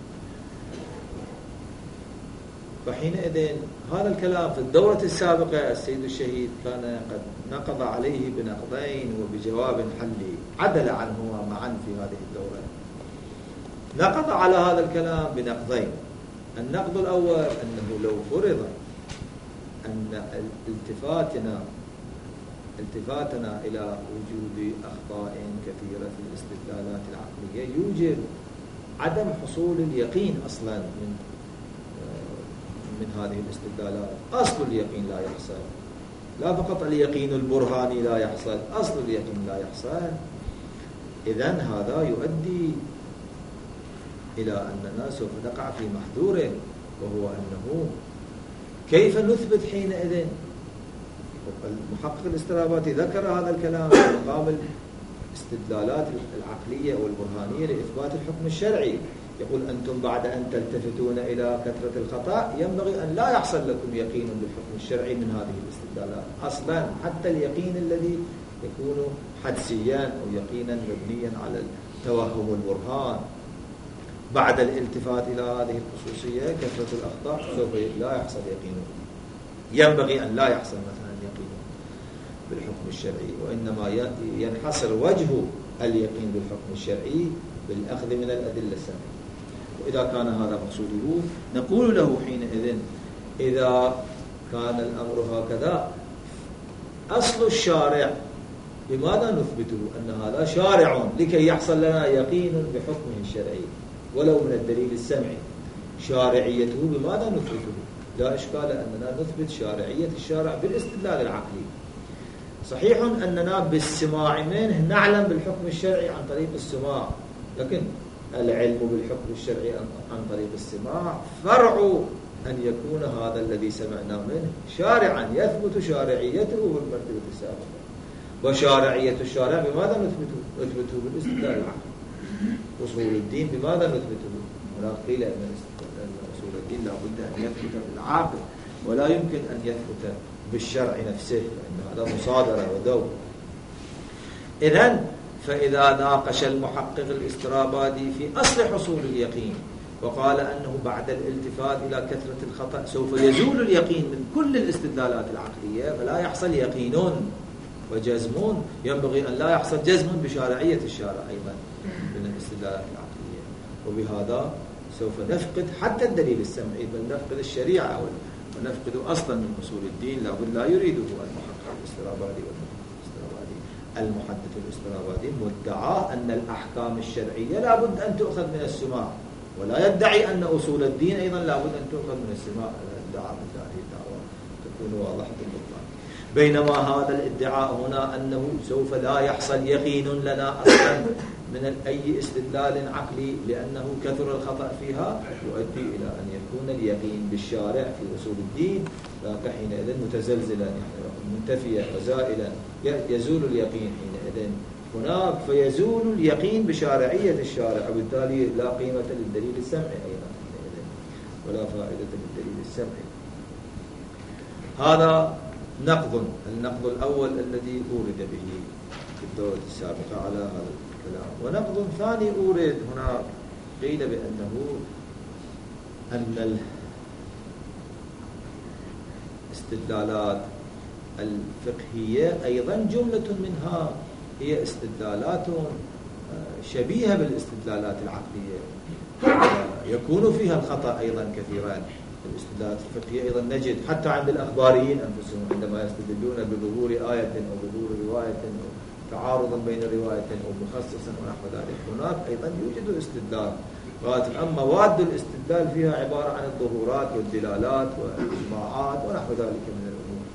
فحينئذ هذا الكلام في الدورة السابقة السيد الشهيد كان قد نقض عليه بنقضين وبجواب حلي عدل عنهما معا في هذه الدورة. نقض على هذا الكلام بنقضين. النقض الأول أنه لو فرض أن التفاتنا إلى وجود أخطاء كثيرة في الاستدلالات العقلية يوجب عدم حصول اليقين أصلا من هذه الاستدلالات. أصل اليقين لا يحصل، لا فقط اليقين البرهاني لا يحصل، أصل اليقين لا يحصل. إذن هذا يؤدي إلى أننا سوف نقع في محذوره، وهو أنه كيف نثبت حينئذ؟ المحقق الاسترابادي ذكر هذا الكلام في مقام الاستدلالات العقلية والبرهانية لإثبات الحكم الشرعي. يقول أنتم بعد أن تلتفتون إلى كثرة الخطأ ينبغي أن لا يحصل لكم يقين بالحكم الشرعي من هذه الاستدلالات أصلا، حتى اليقين الذي يكون حدسيا أو يقينا مبنيا على التوهم والبرهان بعد الالتفات إلى هذه الخصوصية كثرة الأخطاء سوف لا يحصل يقينه. ينبغي أن لا يحصل مثلا يقينه بالحكم الشرعي، وإنما ينحصر وجه اليقين بالحكم الشرعي بالأخذ من الأدلة السابقة. وإذا كان هذا مقصوده نقول له حينئذ إذا كان الأمر هكذا أصل الشارع بماذا نثبته أن هذا شارع لكي يحصل لنا يقين بحكمه الشرعي ولو من الدليل السمعي؟ شارعيته بماذا نثبته؟ لا إشكال أننا نثبت شارعية الشارع بالاستدلال العقلي. صحيح أننا بالسماع منه نعلم بالحكم الشرعي عن طريق السماع، لكن العلم بالحكم الشرعي عن طريق السماع فرع أن يكون هذا الذي سمعنا منه شارعا يثبت شارعيته بالمرتبة السابقة. وشارعية الشارع بماذا نثبته بالاستدلال العقلي. أصول الدين بماذا نثبته؟ هناك قيل أن أصول الدين لا بد أن يثبت بالعقل ولا يمكن أن يثبت بالشرع نفسه، لأن هذا مصادرة ودور. إذن فإذا ناقش المحقق الاسترابادي في أصل حصول اليقين وقال أنه بعد الالتفات إلى كثرة الخطأ سوف يزول اليقين من كل الاستدلالات العقلية فلا يحصل يقين وجزم، ينبغي أن لا يحصل جزم بشارعية الشارع أيضا من الاستدلالات العقلية، وبهذا سوف نفقد حتى الدليل السمعي بل نفقد الشريعة ونفقد أصلا من أصول الدين لا يريده المحقق الاسترابادي المحدث الاسترابادي مدعاه أن الأحكام الشرعية لا بد أن تؤخذ من السماع، ولا يدعي أن أصول الدين أيضا لا بد أن تؤخذ من السماع. الادعاء مثل هذه الدعوة تكون واضحة البطلان. بينما هذا الادعاء هنا أنه سوف لا يحصل يقين لنا أصلا من أي استدلال عقلي لأنه كثر الخطأ فيها يؤدي إلى أن يكون اليقين بالشارع في أصول الدين ذاك حينئذ متزلزلا يعني منتفيا وزائلا، يزول اليقين حينئذ هناك، فيزول اليقين بشارعية الشارع، وبالتالي لا قيمة للدليل السمعي أيضا حينئذ ولا فائدة للدليل السمعي. هذا النقض الأول الذي أورد به في الدورة السابقة على هذا الكلام. ونقض ثاني أورد هنا قيل بأنه أن الاستدلالات الفقهية أيضا جملة منها هي استدلالات شبيهة بالاستدلالات العقلية يكون فيها الخطأ أيضا كثيرا. الاستدلالات الفقهية أيضا نجد حتى عند الأخباريين أنفسهم عندما يستدلون بظهور آية أو بظهور رواية أو تعارضا بين رواية أو مخصصا ونحو ذلك، هناك أيضا يوجد استدلال أما مواد الاستدلال فيها عبارة عن الظهورات والدلالات والإجماعات ونحو ذلك من الأمور،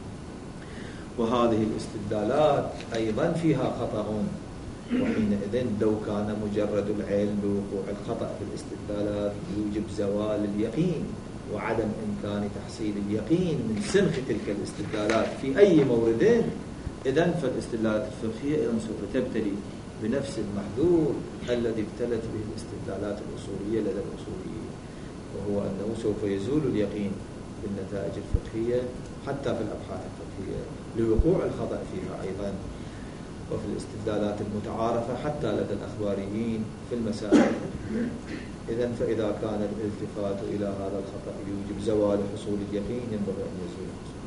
وهذه الاستدلالات أيضا فيها خطأ. وحينئذ لو كان مجرد العلم بوقوع الخطأ في الاستدلالات يوجب زوال اليقين وعدم إمكان تحصيل اليقين من سنخ تلك الاستدلالات في أي مورد، إذن فالاستدلالات الفقهية إذن سوف تبتلي بنفس المحذور الذي ابتلت به الاستدلالات الأصولية لدى الأصوليين، وهو أنه سوف يزول اليقين بالنتائج الفقهية حتى في الأبحاث الفقهية لوقوع الخطأ فيها أيضا، وفي الاستدلالات المتعارفة حتى لدى الأخباريين في المسائل. إذن فإذا كان الالتفات إلى هذا الخطأ يوجب زوال حصول اليقين ينبغي أن يزول حصول.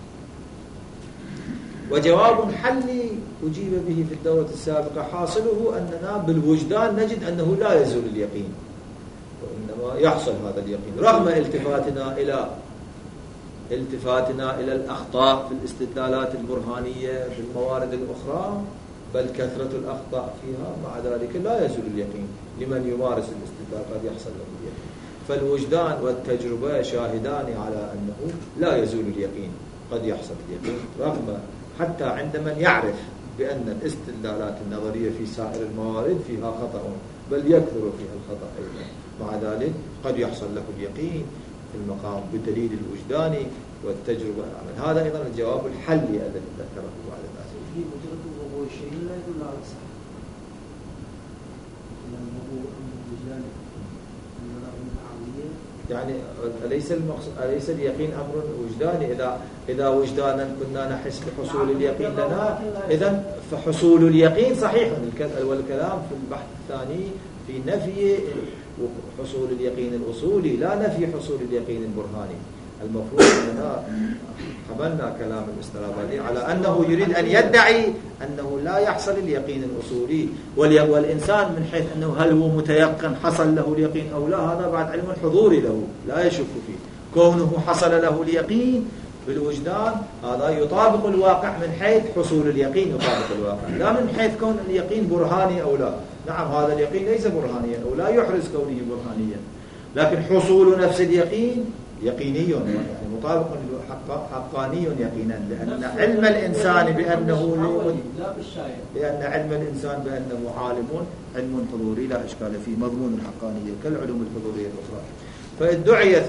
وجواب حلي أجيب به في الدورة السابقة حاصله أننا بالوجدان نجد أنه لا يزول اليقين، وإنما يحصل هذا اليقين رغم التفاتنا إلى الأخطاء في الاستدلالات البرهانية في الموارد الأخرى، بل كثرة الأخطاء فيها مع ذلك لا يزول اليقين. لمن يمارس الاستدلال قد يحصل له اليقين. فالوجدان والتجربة شاهدان على أنه لا يزول اليقين، قد يحصل اليقين رغم حتى عند من يعرف بأن الاستدلالات النظرية في سائر الموارد فيها خطأ، بل يكثر فيها الخطأ أيضا، مع ذلك قد يحصل له اليقين في المقام بدليل الوجدان والتجربة. هذا أيضا الجواب الحلي الذي ذكره بعد ذلك. مجرد وقوع الشيء لا يدل على الصحة. يعني أليس اليقين أمر وجداني؟ إذا وجدانا كنا نحس بحصول اليقين لنا، إذن فحصول اليقين صحيح. والكلام في البحث الثاني في نفي حصول اليقين الأصولي لا نفي حصول اليقين البرهاني. المفروض أننا حملنا كلام الاسترابادي على أنه يريد أن يدعي أنه لا يحصل اليقين الأصولي، والإنسان من حيث أنه هل هو متيقن حصل له اليقين أو لا، هذا بعد علم الحضور له لا يشك فيه. كونه حصل له اليقين بالوجدان هذا يطابق الواقع من حيث حصول اليقين، يطابق الواقع لا من حيث كون اليقين برهاني أو لا. نعم هذا اليقين ليس برهانيا أو لا يحرز كونه برهانيا، لكن حصول نفس يقين يقيني يعني مطابق حقاني يقينا، لأن علم الإنسان بأنه عالم علم حضوري لا إشكال فيه مضمون الحقانية كالعلوم الحضورية الأخرى. فادعي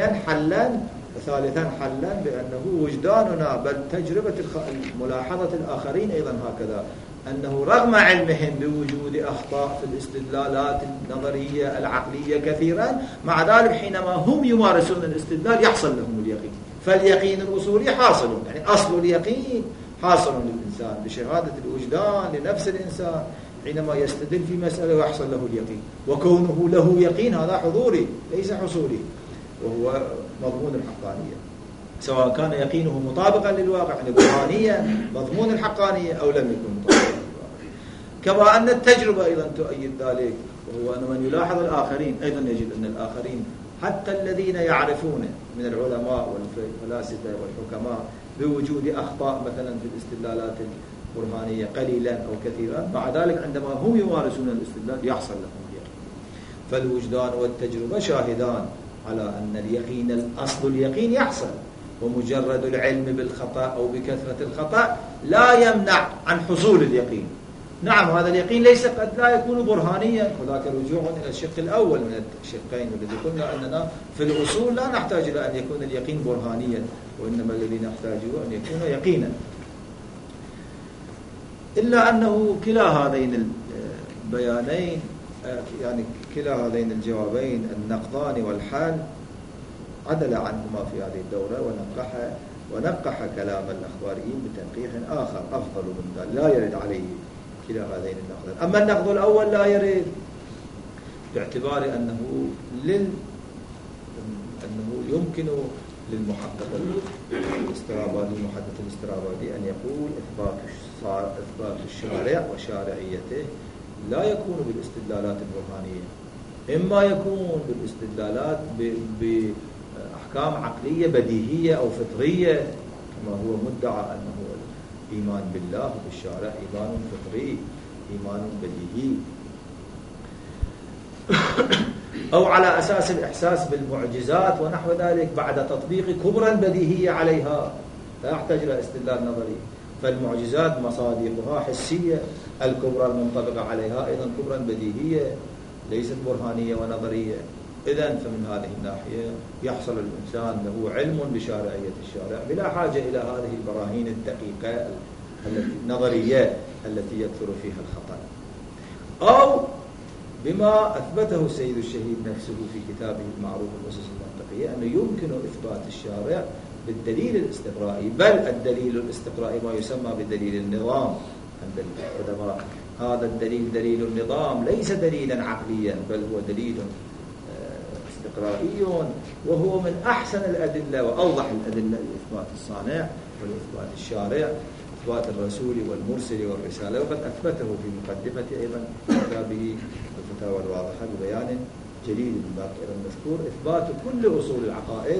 ثالثا حلا بأنه وجداننا بل تجربة ملاحظة الآخرين أيضا هكذا، أنه رغم علمهم بوجود أخطاء في الاستدلالات النظرية العقلية كثيرا، مع ذلك حينما هم يمارسون الاستدلال يحصل لهم اليقين. فاليقين الأصولي حاصل، يعني أصل اليقين حاصل للإنسان بشهادة الوجدان لنفس الإنسان حينما يستدل في مسألة ويحصل له اليقين، وكونه له يقين هذا حضوري ليس حصولي، وهو مضمون الحقانية، سواء كان يقينه مطابقا للواقع يعني برهانيا مضمون الحقانية أو لم يكن مطابقا للواقع. كما أن التجربة أيضا تؤيد ذلك، وهو أن من يلاحظ الآخرين أيضا يجد أن الآخرين حتى الذين يعرفون من العلماء والفلاسفة والحكماء بوجود أخطاء مثلا في الاستدلالات البرهانية قليلا أو كثيرا، مع ذلك عندما هم يمارسون الاستدلال يحصل لهم اليقين. فالوجدان والتجربة شاهدان على أن اليقين الأصل اليقين يحصل، ومجرد العلم بالخطأ أو بكثرة الخطأ لا يمنع عن حصول اليقين. نعم هذا اليقين ليس قد لا يكون برهانيا، وذاك رجوع إلى الشق الأول من الشقين الذي قلنا أننا في الأصول لا نحتاج إلى أن يكون اليقين برهانيا، وإنما الذي نحتاجه أن يكون يقينا. إلا أنه كلا هذين البيانين يعني كلا هذين الجوابين النقضان والحال عدل عنهما في هذه الدورة ونقح كلام الأخباريين بتنقيح آخر أفضل من ذلك لا يرد عليه كلا هذين النقضين. أما النقض الأول لا يرد باعتبار أنه يمكن للمحقق الاسترابادي المحدث الاسترابادي أن يقول إثبات الشارع وشارعيته لا يكون بالاستدلالات البرهانية، إما يكون بالاستدلالات بأحكام عقلية بديهية أو فطرية كما هو مدعى أنه الإيمان بالله وبالشارع إيمان فطري إيمان بديهي. أو على أساس الإحساس بالمعجزات ونحو ذلك بعد تطبيق كبرى بديهية عليها، لا يحتاج إلى استدلال نظري. فالمعجزات مصادقها حسية، الكبرى المنطبقة عليها أيضا كبرى بديهية ليست برهانية ونظرية. إذن فمن هذه الناحية يحصل الإنسان له علم بشارعية الشارع بلا حاجة إلى هذه البراهين الدقيقة النظرية التي يكثر فيها الخطأ. أو بما أثبته السيد الشهيد نفسه في كتابه المعروف الأسس المنطقية أنه يمكن إثبات الشارع بالدليل الاستقرائي، بل الدليل الاستقرائي ما يسمى بدليل النظام عند القدماء. هذا الدليل دليل النظام ليس دليلا عقليا، بل هو دليل استقرائي، وهو من أحسن الأدلة وأوضح الأدلة لإثبات الصانع ولإثبات الشارع، إثبات الرسول والمرسل والرسالة. وقد أثبته في مقدمة أيضا كتابه الفتاوى الواضحة ببيان جليل من باقي المذكور، إثبات كل أصول العقائد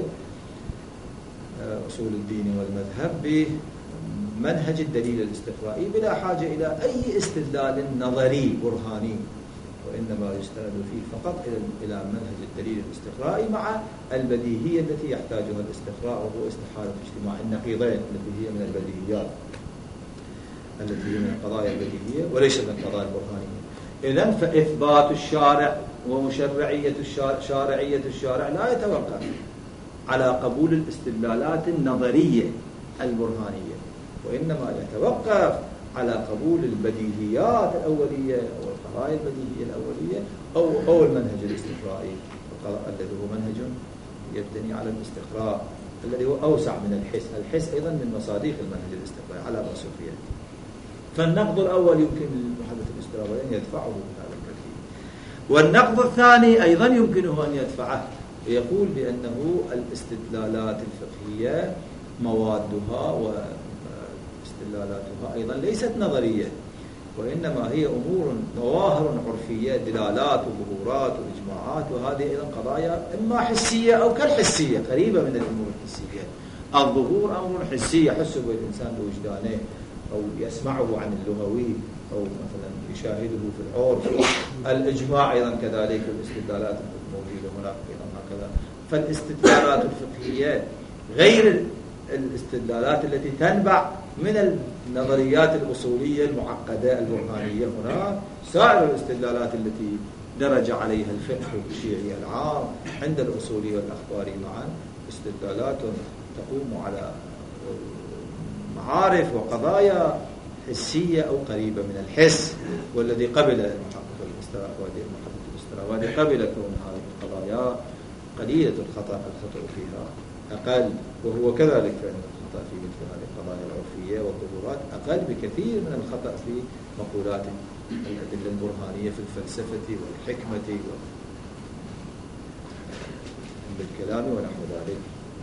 أصول الدين والمذهب بمنهج الدليل الاستقرائي بلا حاجة إلى أي استدلال نظري برهاني، وإنما يستند فيه فقط إلى منهج الدليل الاستقرائي مع البديهية التي يحتاجها الاستقراء، وهو استحالة اجتماع النقيضين التي هي من البديهيات، التي هي من القضايا البديهية وليس من القضايا البرهانية. إذن فإثبات الشارع ومشرعية شارعية الشارع لا يتوقف على قبول الاستدلالات النظرية البرهانية، وإنما يتوقف على قبول البديهيات الأولية أو القضايا البديهية الأولية أو المنهج الاستقرائي الذي هو منهج يبتني على الاستقراء الذي هو أوسع من الحس أيضا من مصادق المنهج الاستقرائي على رأسه. فالنقد الأول يمكن للمحدث الاسترابي أن يدفعه بهذا الترتيب، والنقد الثاني أيضا يمكنه أن يدفعه، ويقول بأنه الاستدلالات الفقهية موادها واستدلالاتها أيضا ليست نظرية، وإنما هي أمور ظواهر عرفية، دلالات وظهورات وإجماعات، وهذه أيضا قضايا إما حسية أو كالحسية، قريبة من الأمور الحسية. الظهور أمر حسي يحس به الإنسان بوجدانه، أو يسمعه عن اللغوي، أو مثلا يشاهده في العرف. الإجماع أيضا كذلك، الاستدلالات الموجودة هناك أيضا هكذا. فالاستدلالات الفقهية غير الاستدلالات التي تنبع من النظريات الأصولية المعقدة البرهانية. هنا سائر الاستدلالات التي درج عليها الفقه الشيعي العام عند الأصولي والأخباري معا استدلالات تقوم على معارف وقضايا حسية أو قريبة من الحس، والذي قبل المحقق الاسترابادي قبل كون هذه القضايا قليلة الخطأ فيها أقل، وهو كذلك فإن الخطأ في مثل هذه القضايا العرفية والظهورات أقل بكثير من الخطأ في مقولات الأدلة البرهانية في الفلسفة والحكمة بالكلام ونحو ذلك.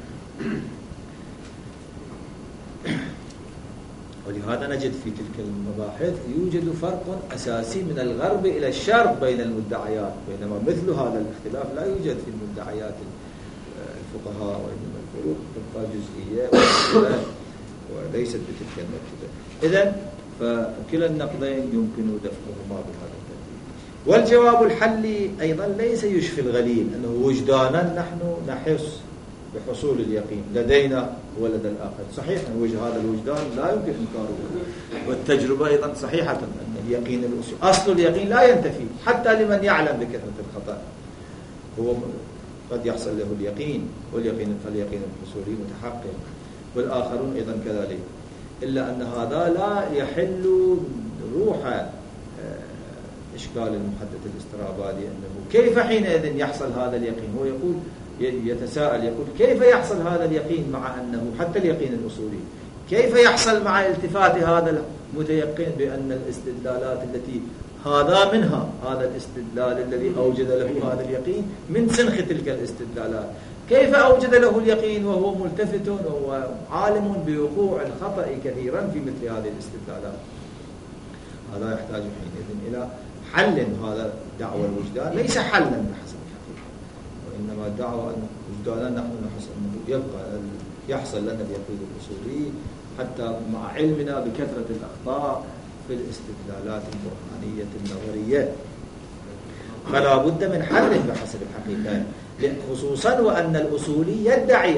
ولهذا نجد في تلك المباحث يوجد فرق أساسي من الغرب إلى الشرق بين المدعيات، بينما مثل هذا الاختلاف لا يوجد في المدعيات الفقهاء، وإنما الفروق تبقى جزئية وليست بتلك المرتبة. إذن فكلا النقدين يمكن دفعهما بهذا الترتيب. والجواب الحلي أيضا ليس يشفي الغليل، أنه وجدانا نحن نحس بحصول اليقين لدينا ولدى الآخر. صحيح أن هذا الوجدان لا يمكن إنكاره، والتجربة أيضا صحيحة أن اليقين أصل اليقين لا ينتفي حتى لمن يعلم بكثرة الخطأ، هو قد يحصل له اليقين، واليقين فاليقين الحصولي متحقق، والآخرون أيضا كذلك، إلا أن هذا لا يحل روح إشكال المحدث الاسترابادي أنه كيف حينئذ يحصل هذا اليقين. هو يقول يتساءل يقول كيف يحصل هذا اليقين مع أنه حتى اليقين الأصولي كيف يحصل مع التفات هذا المتيقن بأن الاستدلالات التي هذا منها هذا الاستدلال الذي أوجد له هذا اليقين من سنخ تلك الاستدلالات، كيف أوجد له اليقين وهو ملتفت وهو عالم بوقوع الخطأ كثيرا في مثل هذه الاستدلالات. هذا يحتاج حينئذ إلى حل. هذا دعوى الوجدان ليس حلا بحسب الحقيقة، وإنما دعوى أن وجدانا نحن نحس أنه يبقى يحصل لنا اليقين الأصولي حتى مع علمنا بكثرة الأخطاء في الاستدلالات البرهانية النظرية. فلا بد من حل بحسب الحقيقة، خصوصا وأن الأصولي يدعي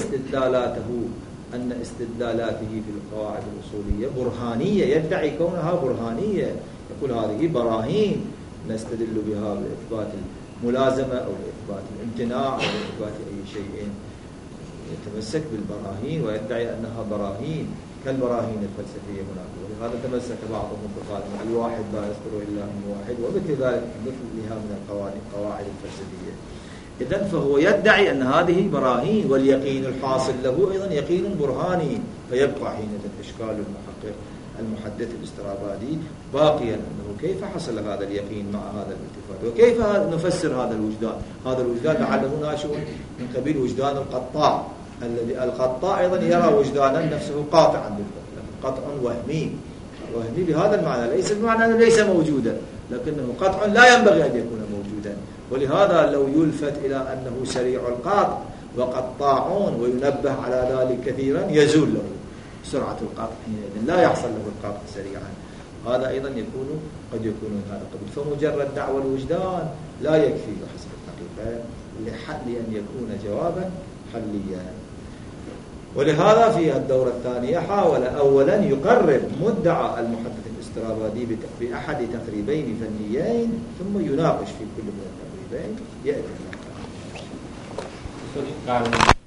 أن استدلالاته في القواعد الأصولية برهانية، يدعي كونها برهانية، يقول هذه براهين نستدل بها لإثبات الملازمة أو لإثبات الامتناع أو لإثبات أي شيء، يتمسك بالبراهين ويدعي أنها براهين كالبراهين الفلسفية هناك. ولهذا تمسك بعضهم بقال الواحد لا يصدر إلا من واحد، ومثل ذلك مثلها من القواعد الفلسفية. إذن فهو يدعي أن هذه براهين، واليقين الحاصل له أيضا يقين برهاني، فيبقى حينئذ إشكال المحدث الاسترابادي باقيا أنه كيف حصل هذا اليقين مع هذا الالتفات، وكيف نفسر هذا الوجدان. هذا الوجدان لعله ناشئ من قبيل وجدان القطاع، الذي القطاع أيضا يرى وجدانا نفسه قاطعا بالفعل، قطع وهمي بهذا المعنى، ليس بمعنى أنه ليس موجودا، لكنه قطع لا ينبغي أن يكون موجودا. ولهذا لو يلفت إلى أنه سريع القطع وقطاعون وينبه على ذلك كثيرا يزول له سرعة القطع، لا يحصل له القطع سريعا. هذا أيضا قد يكون من هذا القبيل. فمجرد دعوى الوجدان لا يكفي بحسب الحقيقة لأن يكون جوابا حليا. ولهذا في الدورة الثانية حاول أولا يقرب مدعى المحدث الاسترابادي بأحد تقريبين فنيين، ثم يناقش في كل من التقريبين يأتي.